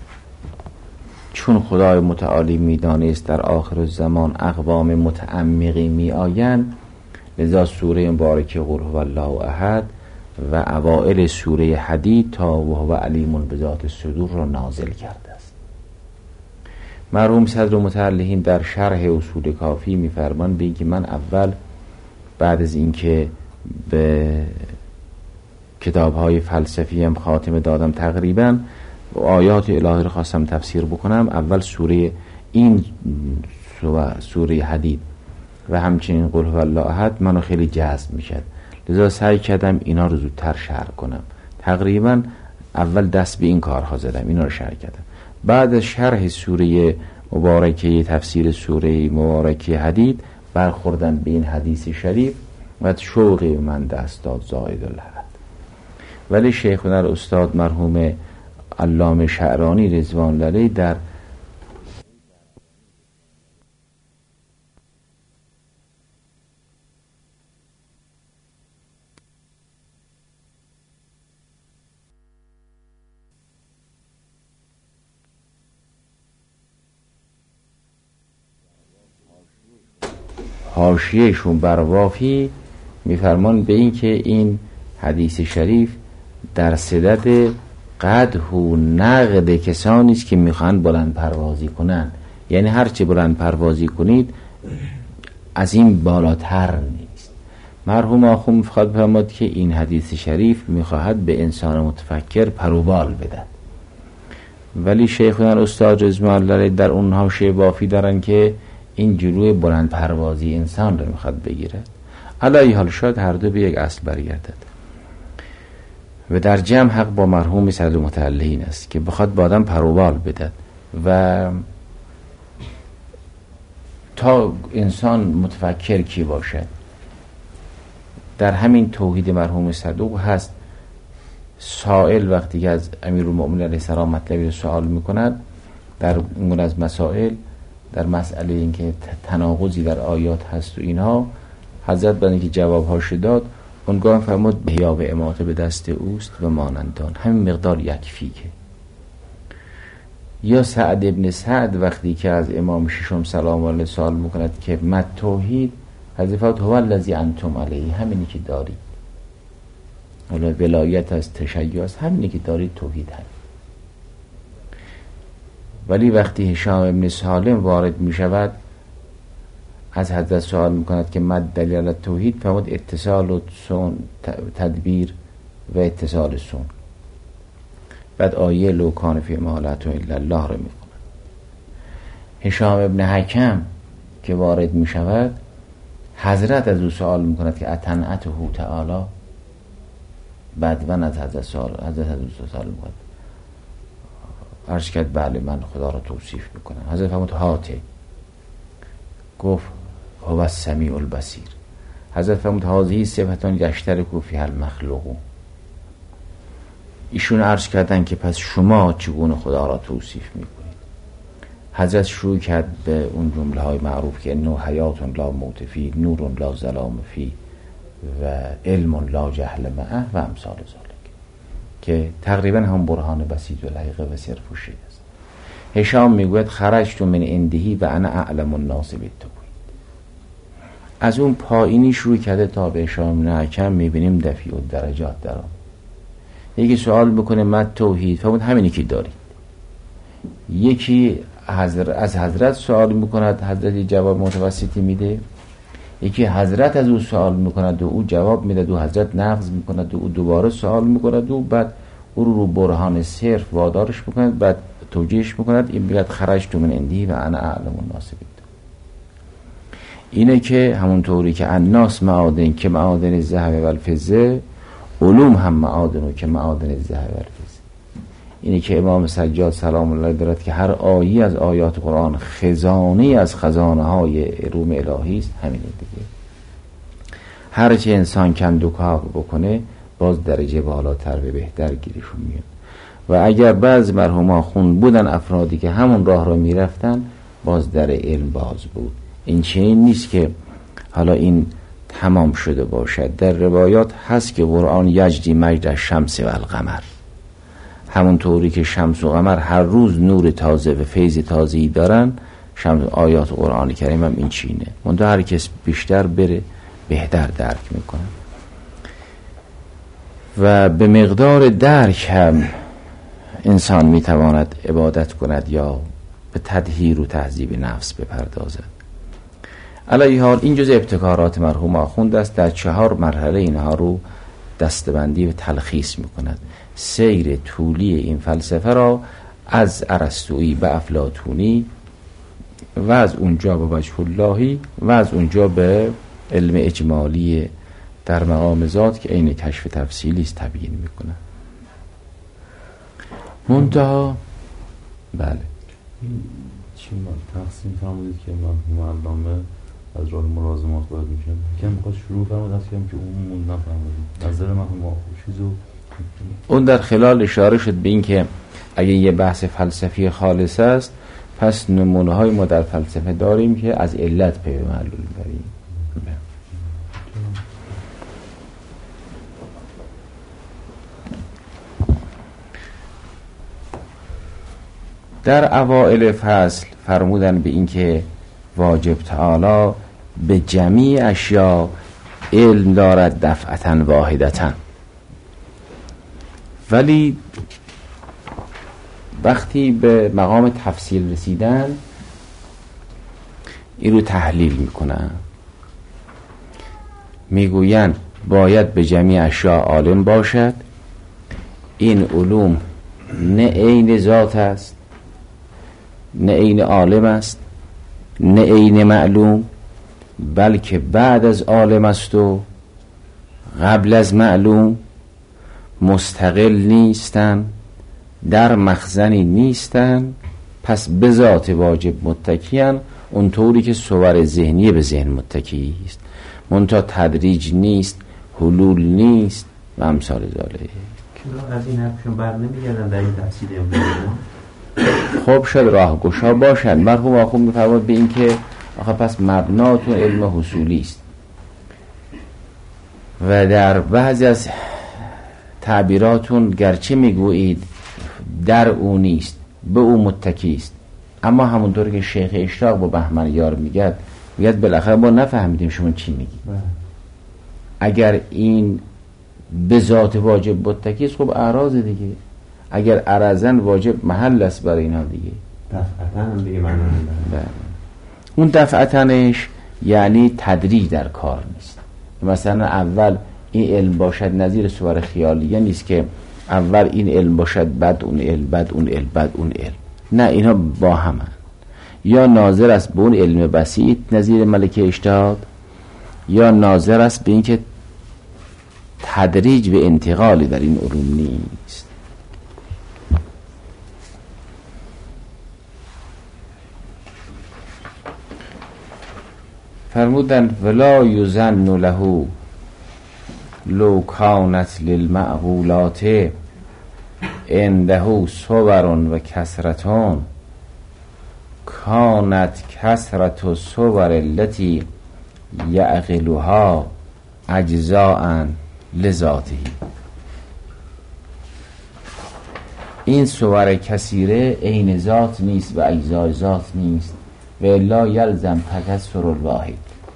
چون خدای متعالی میدانست در آخر الزمان اقوام متعمقی می آیند، لذا سوره مبارکه قل هو الله احد و اوائل سوره حدید تا و هو علیم بذات الصدور را نازل کرده است. مرحوم صدر متعلقین در شرح اصول کافی می‌فرمایند به اینکه من اول بعد از اینکه به کتاب‌های فلسفی هم خاتمه دادم تقریبا آیات الهی رو خواستم تفسیر بکنم، اول سوره حدید و همچنین قل هو الله احد منو خیلی جذب میشد، لذا سعی کردم اینا رو زودتر شرح کنم. تقریبا اول دست به این کارها زدم، اینا رو شرح کردم. بعد از شرح سوره مبارکه تفسیر سوره مبارکه حدید برخوردم به این حدیث شریف و شوقی من دست داد زائد الحد. ولی شیخنا استاد مرحوم علامه شعرانی رضوان الله علیه در حاشیه‌شون بر وافی میفرمان به این که این حدیث شریف در صدد قدح و نقد کسانی است که میخوان بلند پروازی کنن، یعنی هرچه بلند پروازی کنید از این بالاتر نیست. مرحوم آخوند میخواد بفرماد که این حدیث شریف میخواهد به انسان متفکر پروبال بدهد، ولی شیخنا استاد رضوان الله علیه در اون حاشیه وافی دارن که این جلوی بلند پروازی انسان رو میخواد بگیرد. علی حال شاید هر دو به یک اصل برگردد و در جمع حق با مرحوم صدر متعلقین است که بخواد با آدم پروبال بدهد و تا انسان متفکر کی باشد. در همین توحید مرحوم صدوق هست سائل وقتی که از امیرالمؤمنین علیه السلام مطلبی رو سوال میکند در اون از مسائل در مسئله اینکه تناقضی در آیات هست و اینها، حضرت بعد که جوابهاش داد اونگاه فرمود بهیا و اماته به دست اوست و مانندان، همین مقدار یکفی. که یا سعد ابن سعد وقتی که از امام ششم سلام الله سوال میکند که مت توحید، حضرت فرمود هو الذی انتم علیه، همینی که دارید، حالا ولایت از تشیع است، همینی که دارید توحید هم. ولی وقتی هشام ابن سالم وارد می شود از حضرت سوال می کند که مد دلیل توحید، فرمود اتصال و سون تدبیر و اتصال سون. بعد آیه لو کان فی مهلت الا الله رو می کند. هشام ابن حکم که وارد می شود حضرت از او سوال می کند که اتنعته تعالی، بعد من از حضرت سوال می کند عرض کرد بله من خدا را توصیف میکنم. حضرت فرمود هاته، گفت هو السمیع البصیر. حضرت فرمود هذه صفتان یشترک فیها المخلوقون. ایشون عرض کردن که پس شما چگونه خدا را توصیف میکنید؟ حضرت شروع کرد به اون جمله های معروف که انه حیات لا موت فی، نور لا ظلام فی و علم لا جهل معه و امثال ذلک، که تقریبا هم برهان بسیط و لحیقه و صرف و شید است. هشام میگوید خرجت من اندهی و انا اعلم الناس بالتوحید. از اون پایینی شروع کرده تا به هشام حکم میبینیم دفیع و درجات در آن. یکی سوال بکنه مد توحید، فرمود همینی که دارید. یکی از حضرت سوال میکند، حضرت جواب متوسطی میده. یکی حضرت از او سوال میکند و او جواب میده و حضرت نقض میکند و او دوباره سوال میکند و بعد او رو برهان صرف وادارش میکند، بعد توجیهش میکند. این میگه خرجت من عندی و انا اعلم الناس بالتوحید. اینه که همونطوری که الناس معادن که معادن الذهب و الفضه، علوم هم معادن که معادن الذهب و الفضه. اینه که امام سجاد سلام الله دارد که هر آیه از آیات قرآن خزانه از خزانه های علوم الهی است. همینه دیگه. هرچه انسان کند و کار بکنه باز درجه بالاتر به بهتر گیرشون میاد. و اگر بعض مرحوما خون بودن افرادی که همون راه رو میرفتن باز در علم باز بود. این چنین نیست که حالا این تمام شده باشد. در روایات هست که قرآن یجری مجری الشمس و القمر، همون طوری که شمس و قمر هر روز نور تازه و فیض تازه‌ای دارن، آیات قرآن کریم هم این چینه. منتها هر کس بیشتر بره بهتر درک میکنه و به مقدار درک هم انسان میتواند عبادت کند یا به تطهیر و تهذیب نفس بپردازد. علیه حال این جز ابتکارات مرحوم آخوند است. در 4 مرحله اینها رو دستبندی و تلخیص میکند. سیر طولی این فلسفه را از ارسطویی به افلاطونی و از اونجا به وجه اللهی و از اونجا به علم اجمالی در مقام ذات که عین کشف تفصیلی است تبیین میکنه. منتها بله این چی تقسیم فرمودید که علامه از راه ملازمات باید میشه که میخواد شروع فرمود از که اون موند نفرمودید نظر مرحوم چیزو اون در خلال اشاره شد به این که اگه یه بحث فلسفی خالص است پس نمونه های ما در فلسفه داریم که از علت پی معلول داریم. در اوائل فصل فرمودن به این که واجب تعالی به جمیع اشیا علم دارد دفعتاً واحدتاً، ولی وقتی به مقام تفصیل رسیدن این رو تحلیل میکنن، میگوین باید به جمیع اشیا عالم باشد. این علوم نه عین ذات است، نه عین عالم است، نه عین معلوم، بلکه بعد از عالم است و قبل از معلوم، مستقل نیستن، در مخزنی نیستن، پس به ذات واجب متکیان، اونطوری که صور ذهنی به ذهن متکی است، منتها تدریج نیست، حلول نیست و امثال ذالک. که از این حرفشون بر نمیگردن در این تفصیل امروز. خب شاید راهگشا باشند. مرحوم آخوند می‌فرماد به این که آخه پس مبناتون علم حصولی است و در بعضی از تعبیراتون گرچه میگویید در او نیست به او متکی است، اما همونطور که شیخ اشراق با بهمن یار میگه بالاخره ما نفهمیدیم شما چی میگید. اگر این به ذات واجب متکی است خب اعراض دیگه، اگر عرضن واجب محل است برای اینا دیگه، دفعتاً هم دیگه معنی نداره. اون دفعتنش یعنی تدریج در کار نیست. مثلا اول این علم باشد نظیر صور خیالیه نیست که اول این علم باشد بعد اون علم بعد اون علم بعد اون علم، نه، اینا با همن. یا ناظر است به اون علم بسیط نظیر ملکه اجتهاد، یا ناظر است به این که تدریج به انتقالی در این علوم نیست. فرمودن ولا یظن له لو کانت للمعقولات عنده صور و کثرتون کانت کثرت صور التي یعقلها اجزاء لذاته. این صور کثیره عین ذات نیست و اجزای ذات نیست و الا یلزم تکثر الواحد.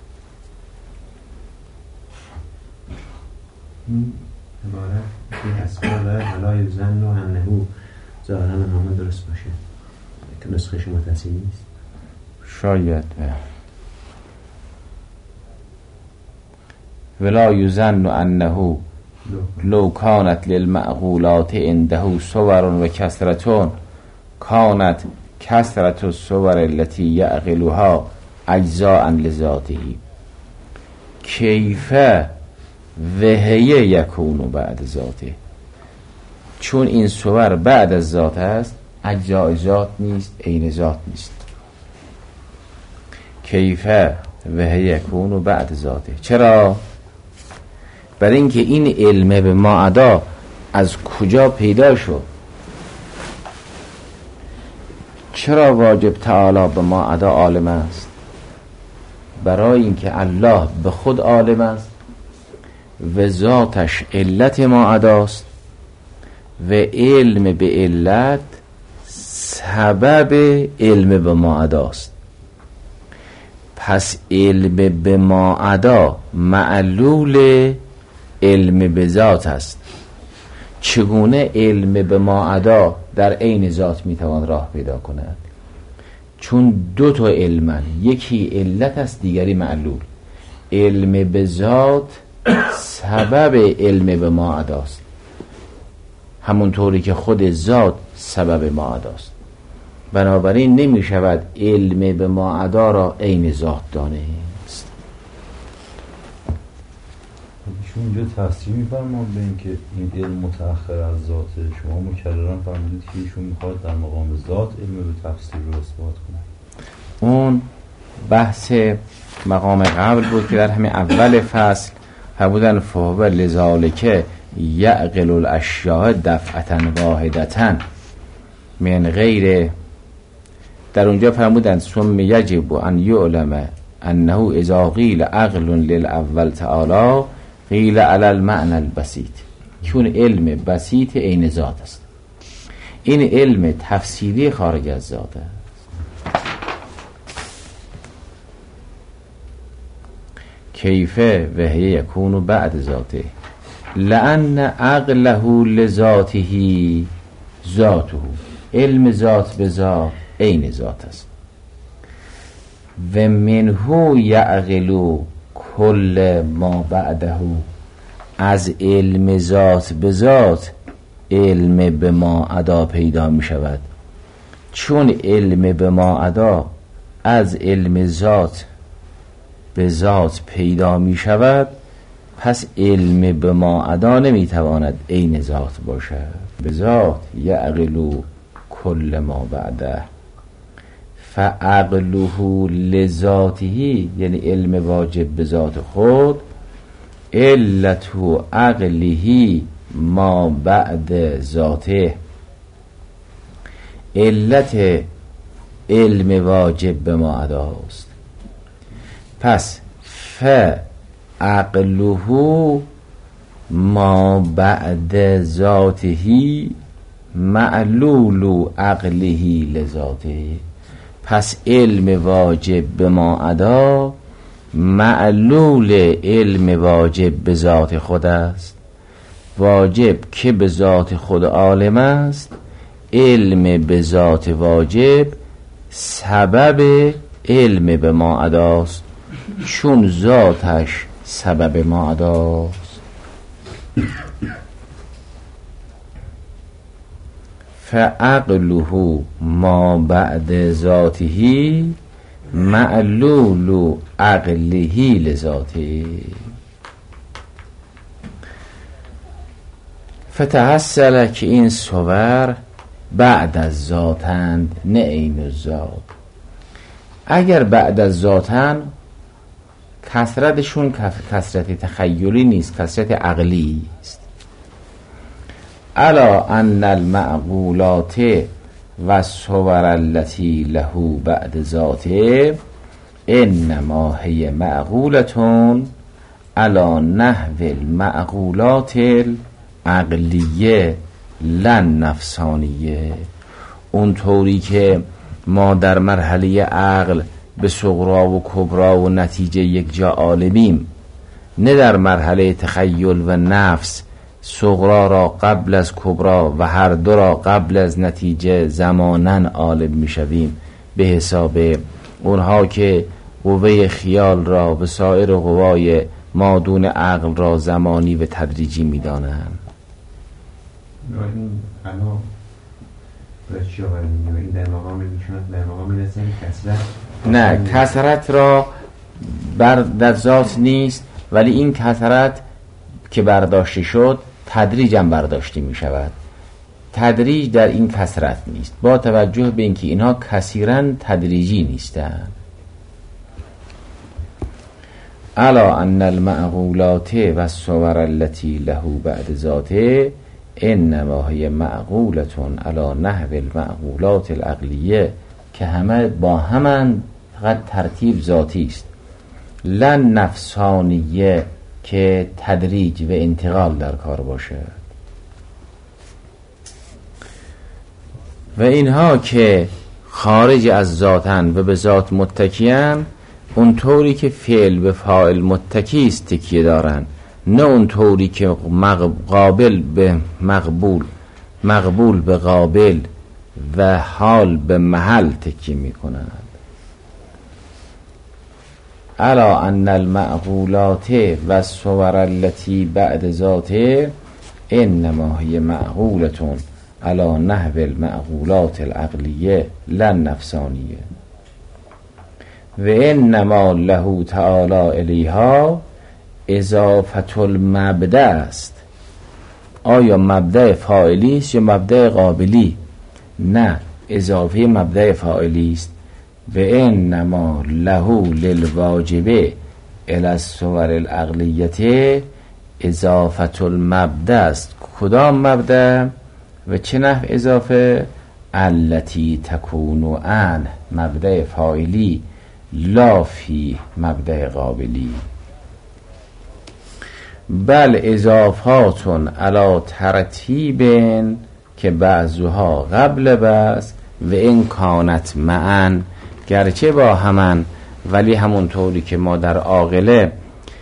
عبارت که اسباب ولا یظن انه ظاهرا همه درست باشه که نسخه شما تصحیح نیست شاید. ولا یظن انه لو کانت للمعقولات عنده صور و کثرتون کانت کثرت الصور التي یعقلها اجزاء لذاته کیف وهیه یکون بعد ذاته. چون این صور بعد از ذات است اجزاء ذات نیست، عین ذات نیست. کیف وهیه یکون بعد ذاته. چرا؟ برای اینکه این علم به معدا از کجا پیدا شد؟ چرا واجب تعالی به معدا عالم است؟ برای اینکه الله به خود عالم است و ذاتش علت ما اداست و علم به علت سبب علم به ما اداست. پس علم به ما ادا معلول علم به ذات است. چگونه علم به ما ادا در عین ذات میتوان راه پیدا کند؟ چون دو تا علمن، یکی علت است دیگری معلول. علم به ذات سبب علم به ما اداست، همونطوری که خود ذات سبب ما اداست. بنابراین نمی شود علم به ما ادا را عین ذات دانست. ایشون اینجا تفسیر می‌فرماد به اینکه این علم متأخر از ذاته. شما مکررن فرمودید که ایشون میخواد در مقام ذات علم به تفسیر رو اثبات کنه. اون بحث مقام قبل بود که در همین اول فصل فرمودن فهو لذالک یعقل الاشیاء دفعة واحدة من غیر، در اونجا فرمودن ثم یجب ان یعلم انه اذا قیل عقل للاول تعالی قیل علی المعنى البسیط، چون علم بسیط عین ذات است. این علم تفسیری خارج از ذات است. کیفه و هی یکون بعد ذاته لأن عقله لذاته ذاته، علم ذات به ذات عین ذات است. و منه یعقل کل ما بعده، از علم ذات به ذات علم به ما ادا پیدا می شود. چون علم به ما ادا از علم ذات به ذات پیدا می شود، پس علم به ما ادا نمی تواند عین ذات باشد. به ذات یعقل کل ما بعده فعقله لذاته، یعنی علم واجب به ذات خود، علت عقله ما بعد ذاته، علت علم واجب به ما اداست. پس فعقله ما بعد ذاته معلول عقله لذاته، پس علم واجب به ما ادا معلول علم واجب به ذات خود است. واجب که به ذات خود عالم است، علم به ذات واجب سبب علم به ما اداست، چون ذاتش سبب ما اداست. فعقله ما بعد ذاته معلول عقله لذاته. فتحصل که این صور بعد از ذاتند نه عین ذات. اگر بعد از ذاتن کثرتشون کثرت تخیلی نیست، کثرت عقلی است. الا ان المعقولات و صور التي له بعد ذاته انما هي معقولتون علی نحو المعقولات العقلیه لن نفسانیه. اونطوری که ما در مرحله عقل به صغرا و کبرا و نتیجه یک جا عالمیم، نه در مرحله تخیل و نفس صغرا را قبل از کبرا و هر دو را قبل از نتیجه زمانن عالم می شویم، به حساب اونها که قوه خیال را و سایر قوای مادون عقل را زمانی و تدریجی می دانند. این در مقام میشوند، در مقام میرسن کثرت نه، کثرت را در ذات نیست، ولی این کثرت که برداشته شد تدریجا برداشته می شود. تدریج در این کثرت نیست، با توجه به اینکه اینها کثیرا تدریجی نیستند. الا ان المعقولات و الصور التي له بعد ذاته انما هي معقولتون علی نحو المعقولات العقلیه، که همه با همان فقط ترتیب ذاتی است. لن نفسانیه که تدریج و انتقال در کار باشد. و اینها که خارج از ذاتن و به ذات متکیان، اونطوری که فعل به فاعل متکی است تکیه دارن، نه اونطوری که قابل به مقبول، مقبول به قابل و حال به محل تکیه می کنند. الا ان المعقولات و الصور التي بعد ذاته انما هي معقولتون على نحو المعقولات العقلیه لا نفسانیه و انما له تعالی الیها اضافه المبدأ است. آیا مبدأ فاعلی است یا مبدأ قابلی؟ نه، اضافه مبدأ فاعلی است. و انما له للواجب الی الصور العقلیه اضافه المبدأ است. کدام مبدأ و چه نحو اضافه؟ التی تکون عن مبدأ فاعلی لا فی مبدأ قابلی. بل اضافات علی ترتیب که بعضها قبل بعض و این کانت معن، گرچه با همان ولی همونطوری که ما در عاقله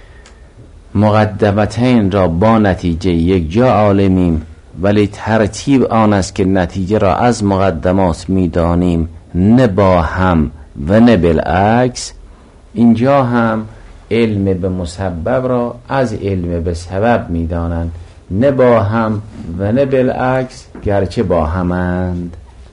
مقدمتین را با نتیجه یک جا عالمیم، ولی ترتیب آن است که نتیجه را از مقدمات میدانیم، نه با هم و نه بالعکس. اینجا هم علم به مسبب را از علم به سبب میدانند، نه با هم و نه بالعکس، گرچه با همند.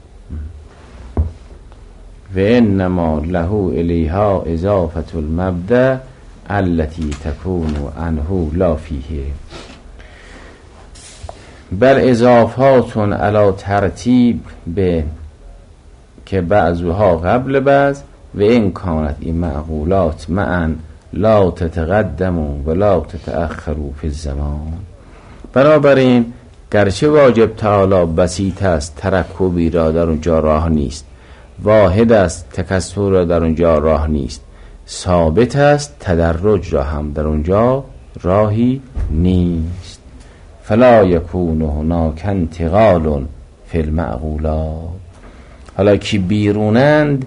و انما له الیها اضافه المبدأ التي تكون عنه لا فیه. بل اضافات علی ترتیب به که بعضها قبل بعض و این کانت این معقولات معا لا تتقدم و لا تتأخر فی الزمان. بنابراین گرچه واجب تعالی بسیط است، ترکبی را در اونجا راه نیست، واحد است، تکسر را در اونجا راه نیست، ثابت است، تدرج را هم در اونجا راهی نیست. فلا یکون هناک انتقال فی المعقولات. حالا که بیرونند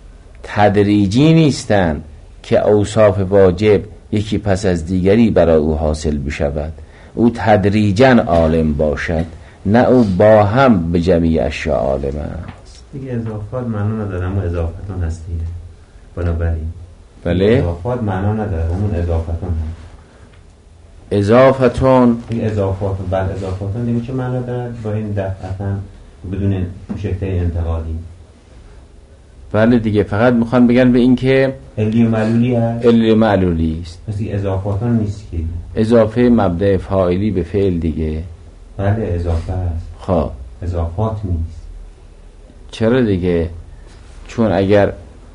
تدریجی نیستند که اوصاف واجب یکی پس از دیگری برای او حاصل بشود، او تدریجا عالم باشد، نه او با هم به جمیع اشیاء عالم است. دیگه اضافات معنا نداره، اما اضافتون هست دیگه. بنابراین بله اضافات معنا نداره، اون اضافتون هست. اضافتون این اضافاتون بعد اضافتون دیگه چه معنا داره با این دفعتاً بدون شکل انتقالی؟ بله دیگه، فقط میخوان بگن به این که علی و معلولی هست، علی و معلولی است. پس این اضافاتون نیست که اضافه مبدأ فاعلی به فعل دیگه. بله اضافه هست، خب اضافات نیست. چرا دیگه؟ چون اگر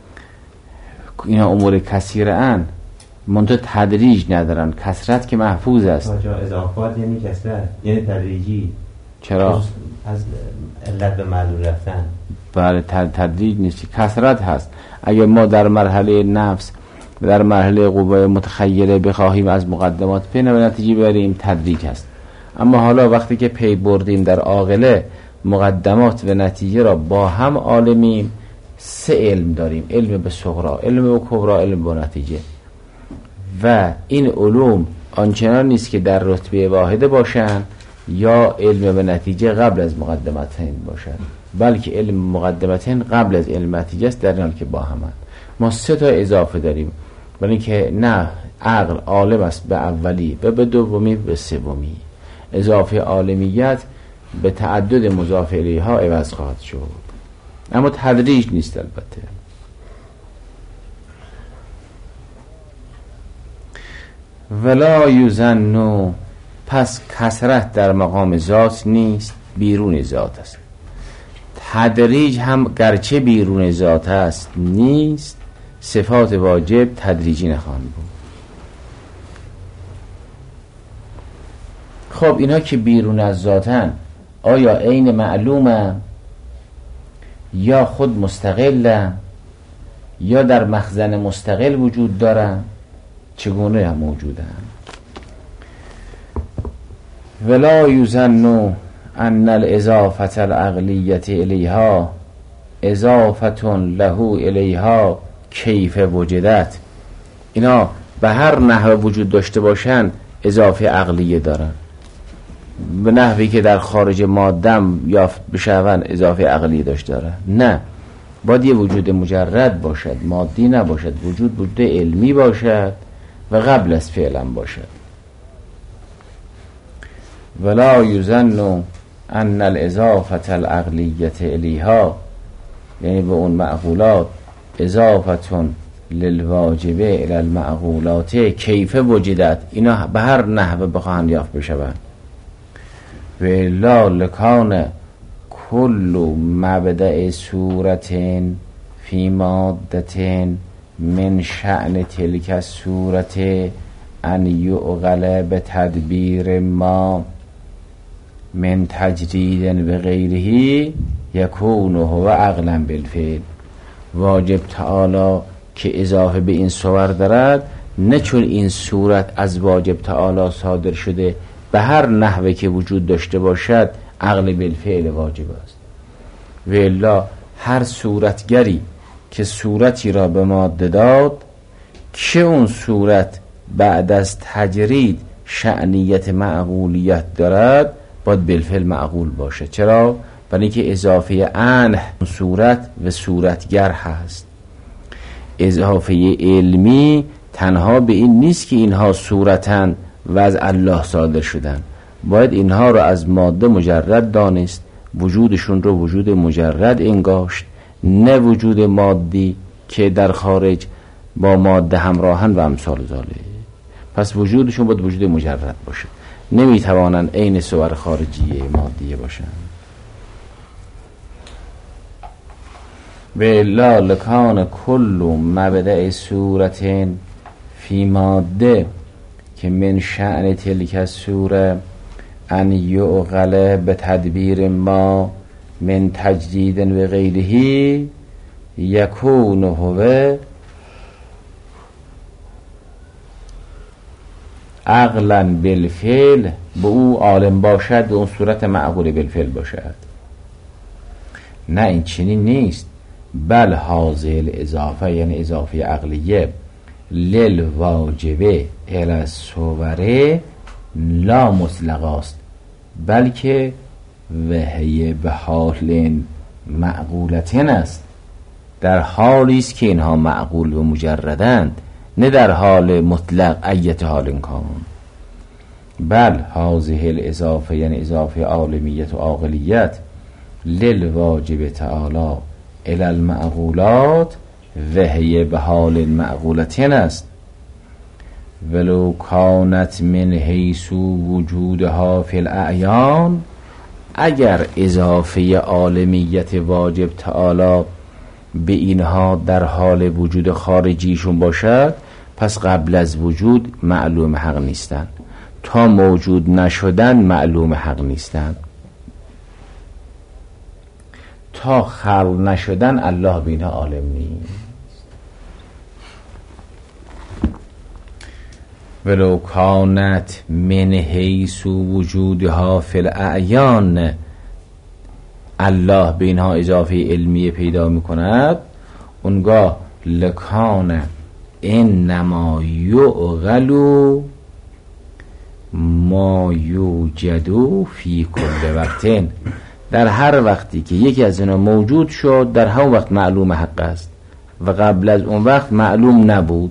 اینا امور کثیره ان منتها تدریج ندارن، کثرت که محفوظ است. اضافات یعنی کثرت، یعنی تدریجی. چرا؟ از علت به معلول رفتن. بله تدریج نیست، کثرت هست. اگر ما در مرحله نفس در مرحله قوه متخیله بخواهیم از مقدمات پی به نتیجه بریم، تدریج هست. اما حالا وقتی که پی بردیم در عاقله مقدمات و نتیجه را با هم عالمیم، سه علم داریم: علم به صغرا، علم به کبرا، علم به نتیجه. و این علوم آنچنان نیست که در رتبه واحده باشن یا علم به نتیجه قبل از مقدمتین باشن، بلکه علم مقدمتین قبل از علم نتیجه است، در این حال که با همن. ما سه تا اضافه داریم، ولی که نه عقل عالم است به اولی و به دومی به سومی. اضافه عالمیت به تعدد مضاف الیها عوض خواهد شد، اما تدریج نیست. البته ولا یظن، پس کثرت در مقام ذات نیست، بیرون ذات است. تدریج هم گرچه بیرون ذات است نیست، صفات واجب تدریجی نخواهند بود. خب اینا که بیرون از ذاتن، آیا عین معلومه یا خود مستقله یا در مخزن مستقل وجود دارن؟ چگونه موجودند. ولا یظن ان الاضافه العقلیه الیها اضافه له الیها کیف وجدت. اینا به هر نحو وجود داشته باشن اضافه عقلیه دارن، به نحوی که در خارج مادم یافت بشون اضافه عقلیه داشته دارن. نه، باید یه وجود مجرد باشد، مادی نباشد، وجود علمی باشد و قبل از فعلا باشد. ولا یظن ان الاضافه العقلیه الیها، یعنی به اون معقولات، اضافه للواجبه الی المعقولات کیف وجدت، اینا به هر نحوه بخواهند یافت بشوند. و الا لکان کل مبدأ صورت فی مادة من شأن تلک الصورت ان یعقل به تدبیر ما من تجرید به غیره یکون هو عقلا بالفعل. واجب تعالی که اضافه به این صور دارد، نه چون این صورت از واجب تعالی صادر شده به هر نحوه که وجود داشته باشد عقل بالفعل واجب است. و الا هر صورتگری که صورتی را به ماده داد که اون صورت بعد از تجرید شأنیت معقولیت دارد، باید بالفعل معقول باشه. چرا؟ برای اینکه اضافه عنه صورت و صورتگر هست. اضافه علمی تنها به این نیست که اینها صورتاً و از الله صادر شدن، باید اینها رو از ماده مجرد دانست، وجودشون رو وجود مجرد انگاشت، نه وجود مادی که در خارج با ماده همراهن و امثال ذالک. پس وجودشون باید وجود مجرد باشه، نمیتوانن عین صور خارجیه مادیه باشن. به لا لکان کل مبدأ صورت فی ماده که من شأن تلک الصوره ان یعقل به تدبیر ما من تجدید و غیره یکون هو عقلا بالفعل، به او عالم باشد، به اون صورت معقول بالفعل باشد. نه، این چنین نیست. بل هذه الاضافه، یعنی اضافه عقلیه، للواجبه الی الصور لا مطلقه است، بلکه وهی به حال معقولتن است، در حالی است که اینها معقول و مجردند، نه در حال مطلق ایت حال کان. بل هذه الاضافه، یعنی اضافه عالمیت و عاقلیت، للواجب تعالی الی المعقولات وهی به حال معقولتین است. ولو کانت من حیث وجودها فی الاعیان، اگر اضافه عالمیت واجب تعالی به اینها در حال وجود خارجیشون باشد، پس قبل از وجود معلوم حق نیستند، تا موجود نشدن معلوم حق نیستند، تا خلق نشدن الله به اینها عالم نیست. ولو کانت من حیث وجودها فی الاعیان، الله به اینها اضافه علمی پیدا میکند، اونگاه لکان انما یعقل ما یوجد فی کل وقت، در هر وقتی که یکی از اینا موجود شد در همون وقت معلوم حق است و قبل از اون وقت معلوم نبود.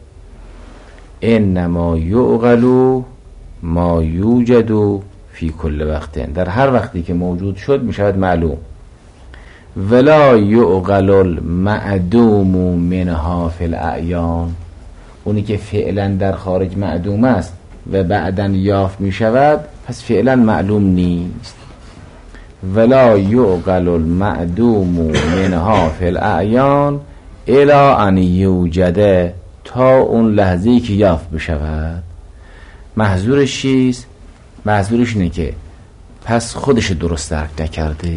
انما یعقل ما یوجد فی کل وقت، در هر وقتی که موجود شد می شود معلوم. ولا یعقل المعدوم منها فی الاعیان، اونی که فعلا در خارج معدوم است و بعدا یافت می شود پس فعلا معلوم نیست. ولا یعقل المعدوم منها فی الاعیان الی ان یوجد، تا اون لحظه‌ای که یافت بشود. محظورش چیست؟ محظورش اینه که پس خودش درست درک نکرده.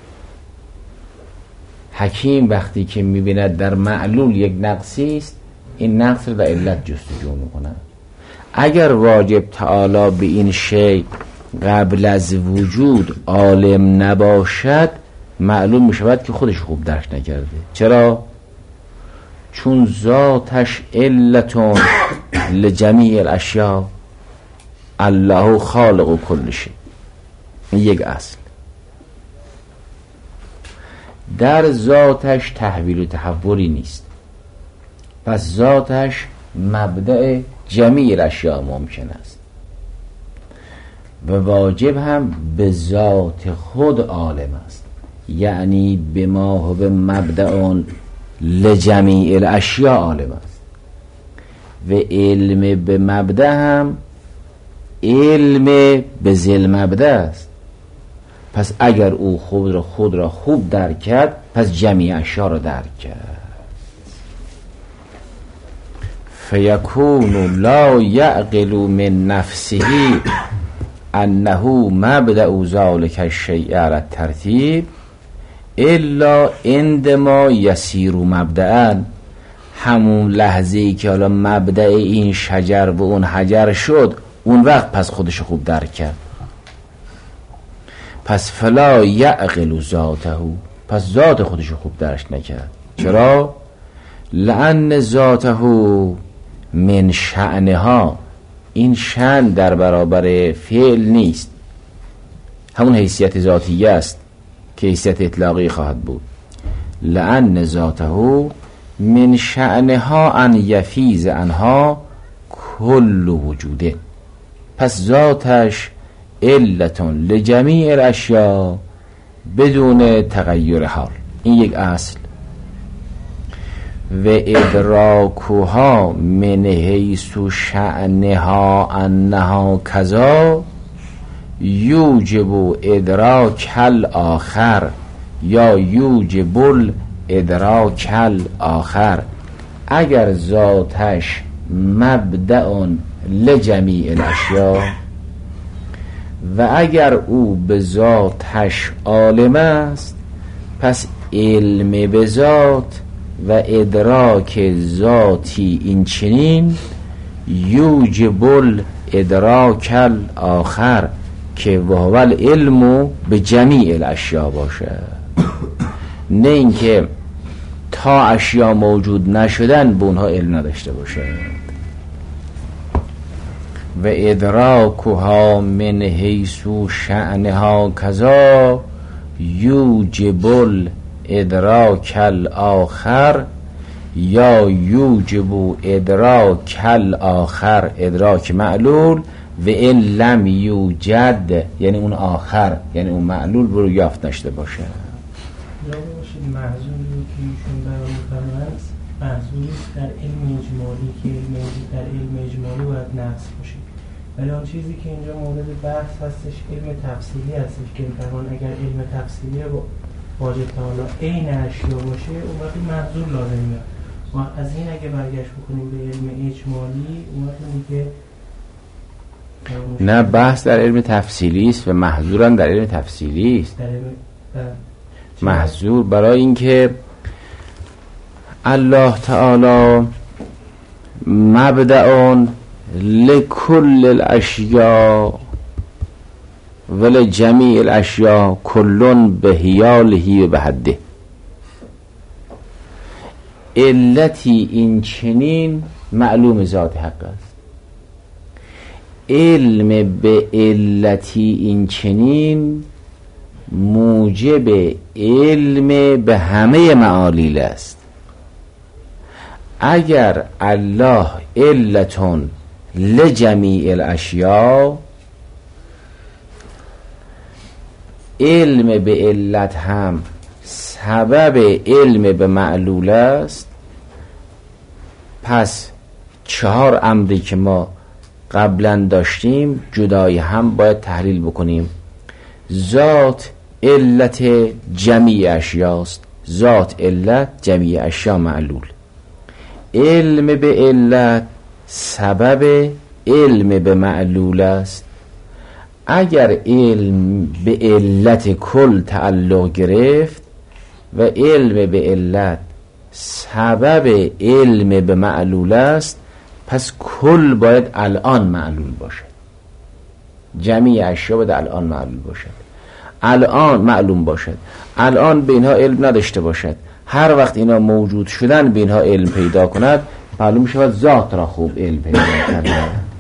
حکیم وقتی که میبیند در معلول یک نقصی است این نقص و علت جستجو میکنن. اگر واجب تعالی به این شی قبل از وجود عالم نباشد، معلوم میشود که خودش خوب درک نکرده. چرا؟ چون ذاتش علتون لجمیع الاشیاء، الله خالق کل شی. این یک اصل. در ذاتش تحویل و تحولی نیست، پس ذاتش مبدأ جمیع الاشیاء ممکن است و واجب هم به ذات خود عالم است، یعنی به ما هو به مبدأ لجمیع الاشیاء عالم است. و علم به مبدأ هم علم به ذل مبدأ است. پس اگر او خود را خوب درک کرد، پس جمیع اشیاء را درک کرد. فیکون لا یعقل من نفسه انه مبدأ ذلک الشیء علی الترتیب الا عندما یسیر مبدأ. همون لحظه ای که حالا مبدأ این شجر و اون حجر شد، اون وقت پس خودش خوب درک کرد. پس فلا یعقل ذاته، پس ذات خودش خوب درک نکرد. چرا؟ لأن ذاته من شأنها، این شأن در برابر فعل نیست، همون حیثیت ذاتیه است که حیثیت اطلاقی خواهد بود. لأن ذاته من شأنها ان یفیز عنها کل وجوده، پس ذاتش علتون لجمیع الاشیاء بدون تغییر حال. این یک اصل. و ادراکها من حیث شأنها انها کذا یوجب ادراک الاخر یا یوجب الادراک الاخر. اگر ذاتش مبدأ لجمیع الاشیاء و اگر او به ذاتش عالم است، پس علم به ذات و ادراک ذاتی این چنین یوجب الادراک الاخر که وهو العلم به جمیع الاشیاء باشه. نه اینکه تا اشیاء موجود نشدن به اونها علم نداشته باشه. و ادراکها من حیث شأنها کذا یوجب الادراک الاخر یا یوجب ادراک الاخر، ادراک معلول و ان لم یوجد، یعنی اون آخر، یعنی اون معلول رو یافت نشده باشه. یاد باشید محضوری که ایشون برای می‌فرمایند محضوری است در علم اجمالی که در علم اجمالی باید نقص باشه. ولی آن چیزی که اینجا مورد بحث هستش علم تفصیلی هستش که می‌فرمان اگر علم تفصیلی واجب تعالی عین اشیا باشه، اون وقت محضور لازم میاد. ما از این اگه برگشت بکنیم به علم اجمالی، اون وقت دیگه نه، بحث در علم تفصیلی است و محضور هم در علم تفصیلی است. محضور برای اینکه الله تعالی مبدأ لکل الاشیاء ولجمیع الاشیاء کلون به حیاله و به حده. علتی این چنین معلوم ذات حق است. علم به علتی این چنین موجب علم به همه معالیل است. اگر الله علتون لجمیع الاشیاء، علم به علت هم سبب علم به معلول است، پس 4 امری که ما قبلا داشتیم جدای هم باید تحلیل بکنیم. ذات علت جمیع اشیاست، ذات علت جمیع اشیا معلول. علم به علت سبب علم به معلول است. اگر علم به علت کل تعلق گرفت و علم به علت سبب علم به معلول است، پس کل باید الان معلول باشد، جمعی اشیا باید الان معلول باشد، الان معلوم باشد، الان به اینها علم نداشته باشد. هر وقت اینا موجود شدن به اینها علم پیدا کند، معلوم می شود ذات را خوب علم پیدا کرده.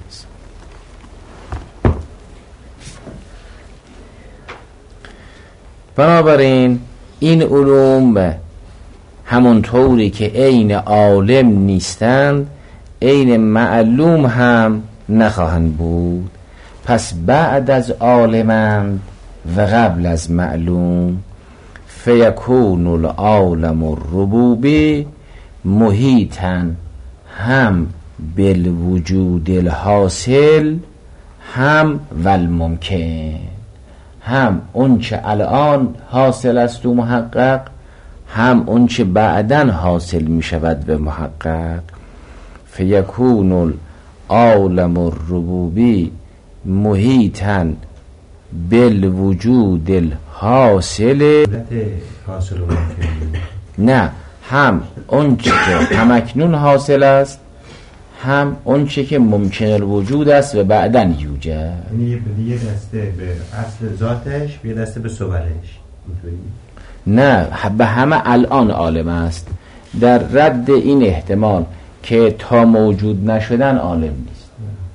بنابراین این علوم همونطوری که عین عالم نیستند، عین معلوم هم نخواهند بود. پس بعد از عالمند و قبل از معلوم، فیکون العالم الربوبی محیطاً هم بالوجود الحاصل هم والممکن، هم اون چه الان حاصل است و محقق، هم اون چه بعداً حاصل می شود به محقق. فیکون العالم الربوبی محیطاً بالوجود الحاصل، حاصل و ممکن، نه، هم اون چه که همکنون حاصل است، هم اون چه که ممکن الوجود است و بعداً یوجد. یعنی یه دسته به اصل ذاتش، یه دسته به صورش. نه، به همه الان عالم است، در رد این احتمال که تا موجود نشدن عالم نیست.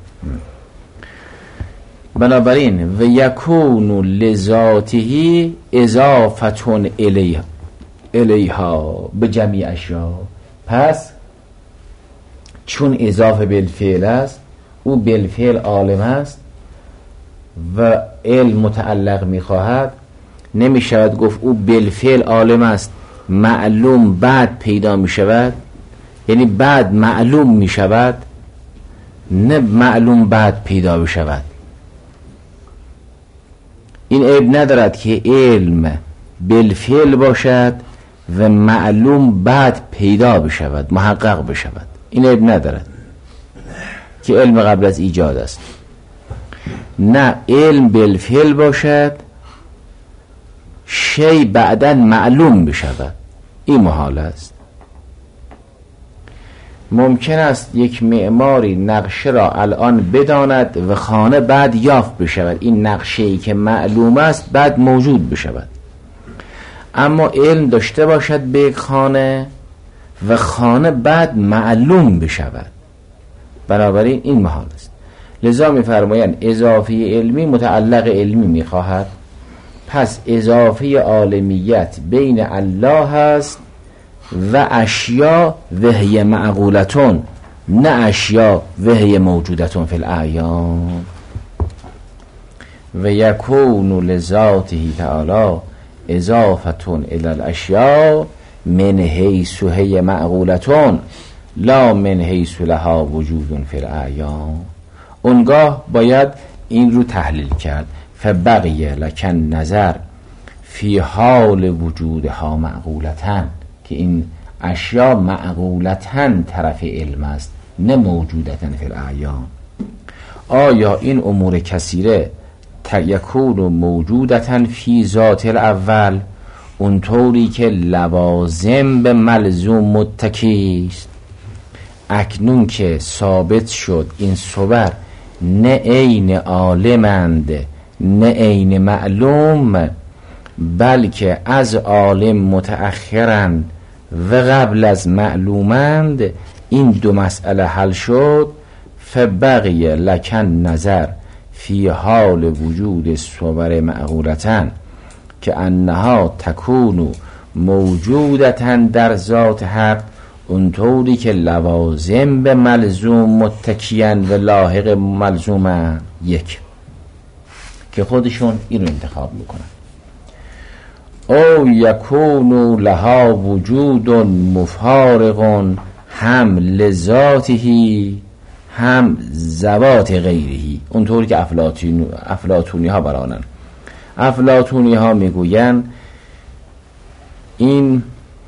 بنابراین و یکون لذاته اضافتون الیها به جمعی اشیا، پس چون اضافه بالفعل است، او بالفعل عالم است و علم متعلق میخواهد، نمی شود گفت او بالفعل عالم است معلوم بعد پیدا می شود، یعنی بعد معلوم می شود، نه معلوم بعد پیدا می شود. این عیب ندارد که علم بالفعل باشد و معلوم بعد پیدا بشود، محقق بشود، این عیب ندارد که علم قبل از ایجاد است. نه، علم بالفعل باشد شی بعداً معلوم بشود، این محال است. ممکن است یک معماری نقشه را الان بداند و خانه بعد یافت بشود، این نقشه‌ای که معلوم است بعد موجود بشود، اما علم داشته باشد به یک خانه و خانه بعد معلوم بشود، بنابراین این محال است. لذا می‌فرمایند اضافه علمی متعلق علمی می‌خواهد، پس اضافه عالمیت بین الله است و اشیا وهی معقولتون، نه اشیا وهی موجودتون فی الاعیان. و یکون لذاته تعالی اضافتون الی الاشیا من حیث هی معقولتون لا من حیث لها وجود فی الاعیان. اونگاه باید این رو تحلیل کرد، فبقی لکن نظر فی حال وجودها معقولتن، که این اشیا معقولتن طرف علم است نه موجودتن فی الاعیان. آیا این امور کثیره یکون موجودتن فی ذات الاول، اونطوری که لوازم به ملزوم متکیست، اکنون که ثابت شد این صور نه عین عالمند نه عین معلوم، بلکه از عالم متأخرند و قبل از معلومند، این دو مسئله حل شد. فبقی لکن نظر فی حال وجود صور معقولتن که انها تکون موجودتن در ذات حق، اونطوری که لوازم به ملزوم متکیان و لاحق ملزومن، یک که خودشون اینو انتخاب میکنن. او یکون لها وجود مفارق هم لذاته هم ذوات غیره، اونطوری که افلاطونی ها برانن. افلاطونی ها میگوین این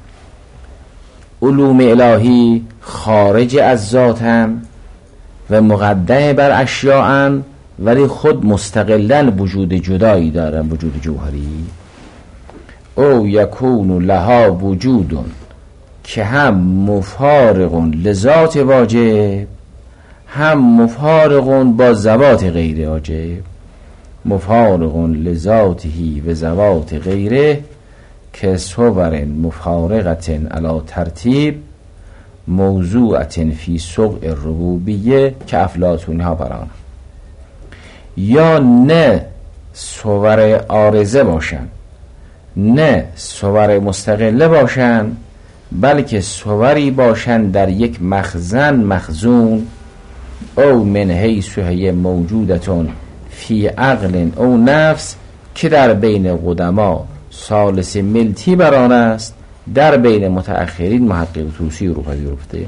علوم الهی خارج از ذاتن و مقدم بر اشیاءن، ولی خود مستقلاً وجود جدایی دارن، وجود جوهری. او یکون لها وجود که هم مفارق لذات واجب هم مفارق با ذوات غیر واجب. مفارق لذاته و ذوات غیره که صور مفارقت علی ترتیب موضوعت فی سوق الربوبیه که افلاطونی ها بران. یا نه صور عارضه باشن نه صور مستقله باشن، بلکه صوری باشن در یک مخزن مخزون، او من حیث هی موجودتون فی عقل او نفس که در بین قدما ثالث ملتی بران است، در بین متأخرین محقق توسی رو پذیرفته.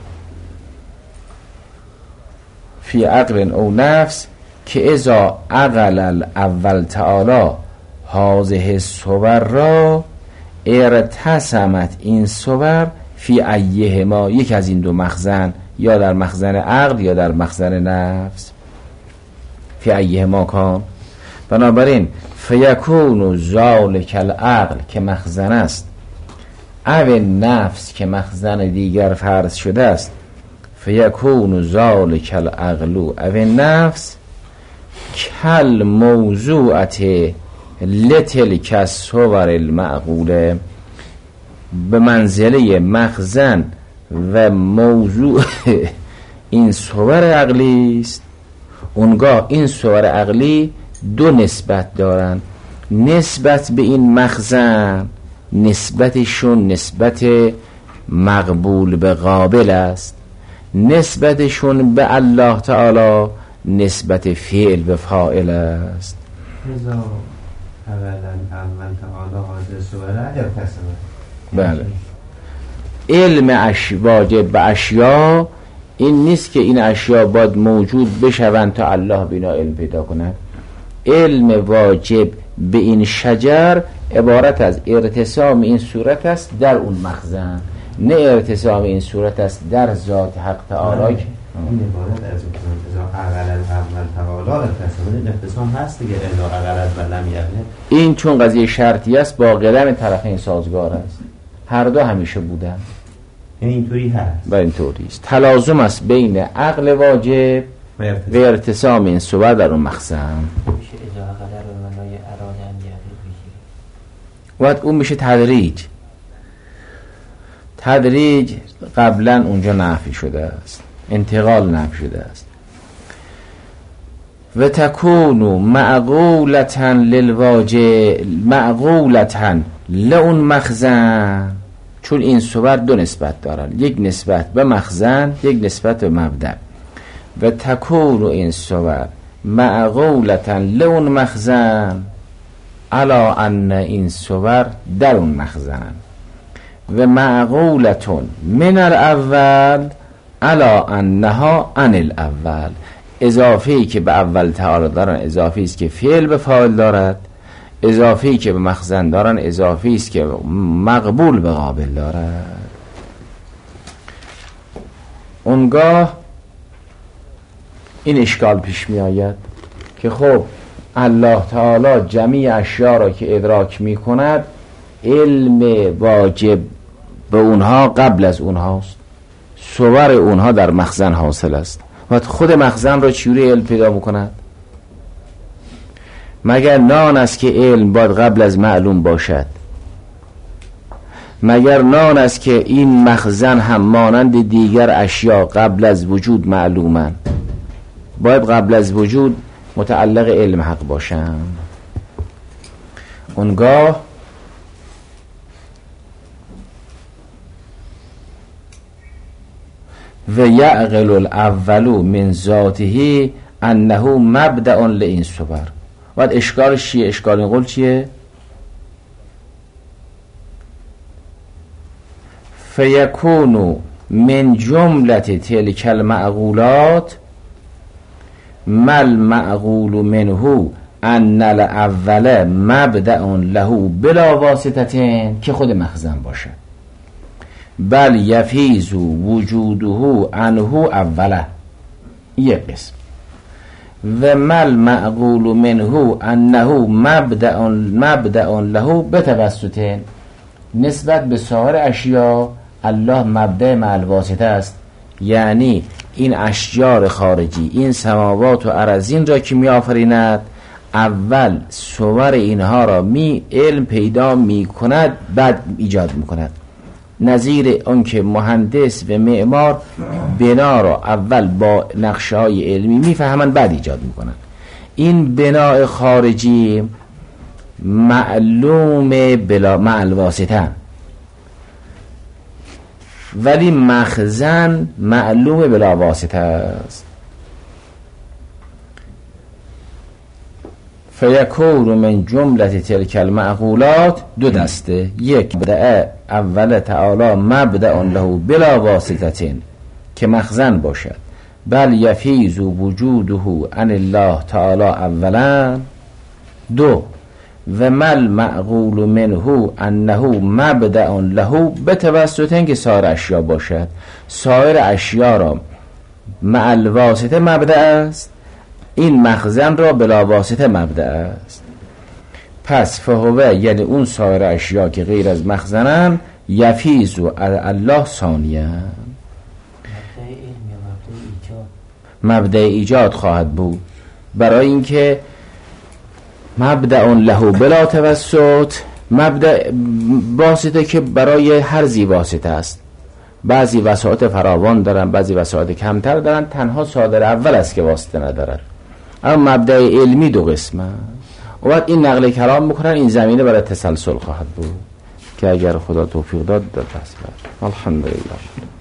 فی عقل او نفس که اذا عقل الاول تعالی هذه صور را ارتسمت این صور فی ایهما، یک از این دو مخزن، یا در مخزن عقل یا در مخزن نفس. فی ایهما کان، بنابراین فیکون ذالک العقل که مخزن است، او نفس که مخزن دیگر فرض شده است، فیکون ذالک العقل او نفس کل موضوعت لتلک الصور المعقوله، به منزله مخزن و موضوع این صور عقلی است. اونگاه این صور عقلی دو نسبت دارند. نسبت به این مخزن نسبتشون نسبت مقبول به قابل است، نسبتشون به الله تعالی نسبت فعل به فاعل است. رضا اول تعالی حاضر صوره ارتسمه. بله، علم واجب به اشیا این نیست که این اشیا باید موجود بشوند تا الله بینا علم پیدا کند. علم واجب به این شجر عبارت از ارتسام این صورت است در اون مخزن، نه ارتسام این صورت است در ذات حق تعالی. این عبارت از اذا عقل اول تعالی ارتسام، این ارتسام هست دیگه، اذا عقل و لم یقل. این چون قضیه شرطی است با قدم طرفین سازگار است، هر دو همیشه بودن. این اینطوری هست و اینطوری است. تلازم است بین عقل واجب و ارتسام این صور در اون مخزن. میشه اذا عقل رو منای ارادن یقل بگیره. و اون میشه تدریج قبلا اونجا نفی شده است، انتقال نفی شده است. و تکونو معقولتاً للواجب معقولتاً لون مخزن، چون این صور دو نسبت دارن، یک نسبت به مخزن یک نسبت به مبدأ. و تکونو این صور معقولتاً لون مخزن علا ان این صور در اون مخزن، و معقولتون من الاول علا انها عن الاول، اضافه‌ای که به اول تعالی دارن اضافی است که فعل به فاعل دارد، اضافه‌ای که به مخزن دارن اضافی است که مقبول به قابل دارد. اونگاه این اشکال پیش می آید که خب الله تعالی جمیع اشیا را که ادراک می کند، علم واجب به اونها قبل از اونهاست، صور اونها در مخزن حاصل است. و خود مخزن را چجوری علم پیدا میکند؟ مگر نان است که علم باید قبل از معلوم باشد؟ مگر نان است که این مخزن هم مانند دیگر اشیا قبل از وجود معلومند؟ باید قبل از وجود متعلق علم حق باشند. اونگاه و یعقل الاول من ذاته انه مبدأ لین صور. بعد اشکالش چیه؟ اشکال این قول چیه؟ فیکونو من جملت تلک المعقولات مل معقول منه ان الاول مبدأ له بلا واسطتین، که خود مخزن باشه، بل یفیز وجوده عنه اوله، یک قسم. و مل معقول منه انه مبدأ له بتوسطین، نسبت به سایر اشیا الله مبدأ مع الواسطه است، یعنی این اشجار خارجی، این سماوات و ارضین را که می آفریند، اول صور اینها را علم پیدا می کند، بعد ایجاد می کند. نظیر اون که مهندس و معمار بنا را اول با نقشه های علمی می فهمند، بعد ایجاد می کنند. این بناء خارجی معلوم بلا مع الواسطه، ولی مخزن معلوم بلا واسطه است. فیکون من جمله تلک المعقولات، دو دسته، یک بدأ اول تعالی مبدأ له بلا واسطه که مخزن باشد، بل یفیز وجوده عن الله تعالی اولا. دو و مل معقول منه انه مبدأ له بتوسط اینکه سایر اشیا باشد، سایر اشیا را مع الواسطه مبدأ است، این مخزن را بلا واسطه مبدأ است. پس فهوه یعنی اون سایر اشیا که غیر از مخزنن، یفیز و الله ثانیه، مبدأ ایجاد خواهد بود، برای اینکه مبدأ له بلا توسط، مبدأ واسطه که برای هر زی واسطه است، بعضی وسائط فراوان دارن، بعضی وسائط کمتر دارن، تنها صادر اول است که واسطه ندارد. اما مبدأ علمی دو قسمه و بعد این نقل کلام میکنن، این زمینه برای تسلسل خواهد بود که اگر خدا توفیق داد در بحث. الحمدلله.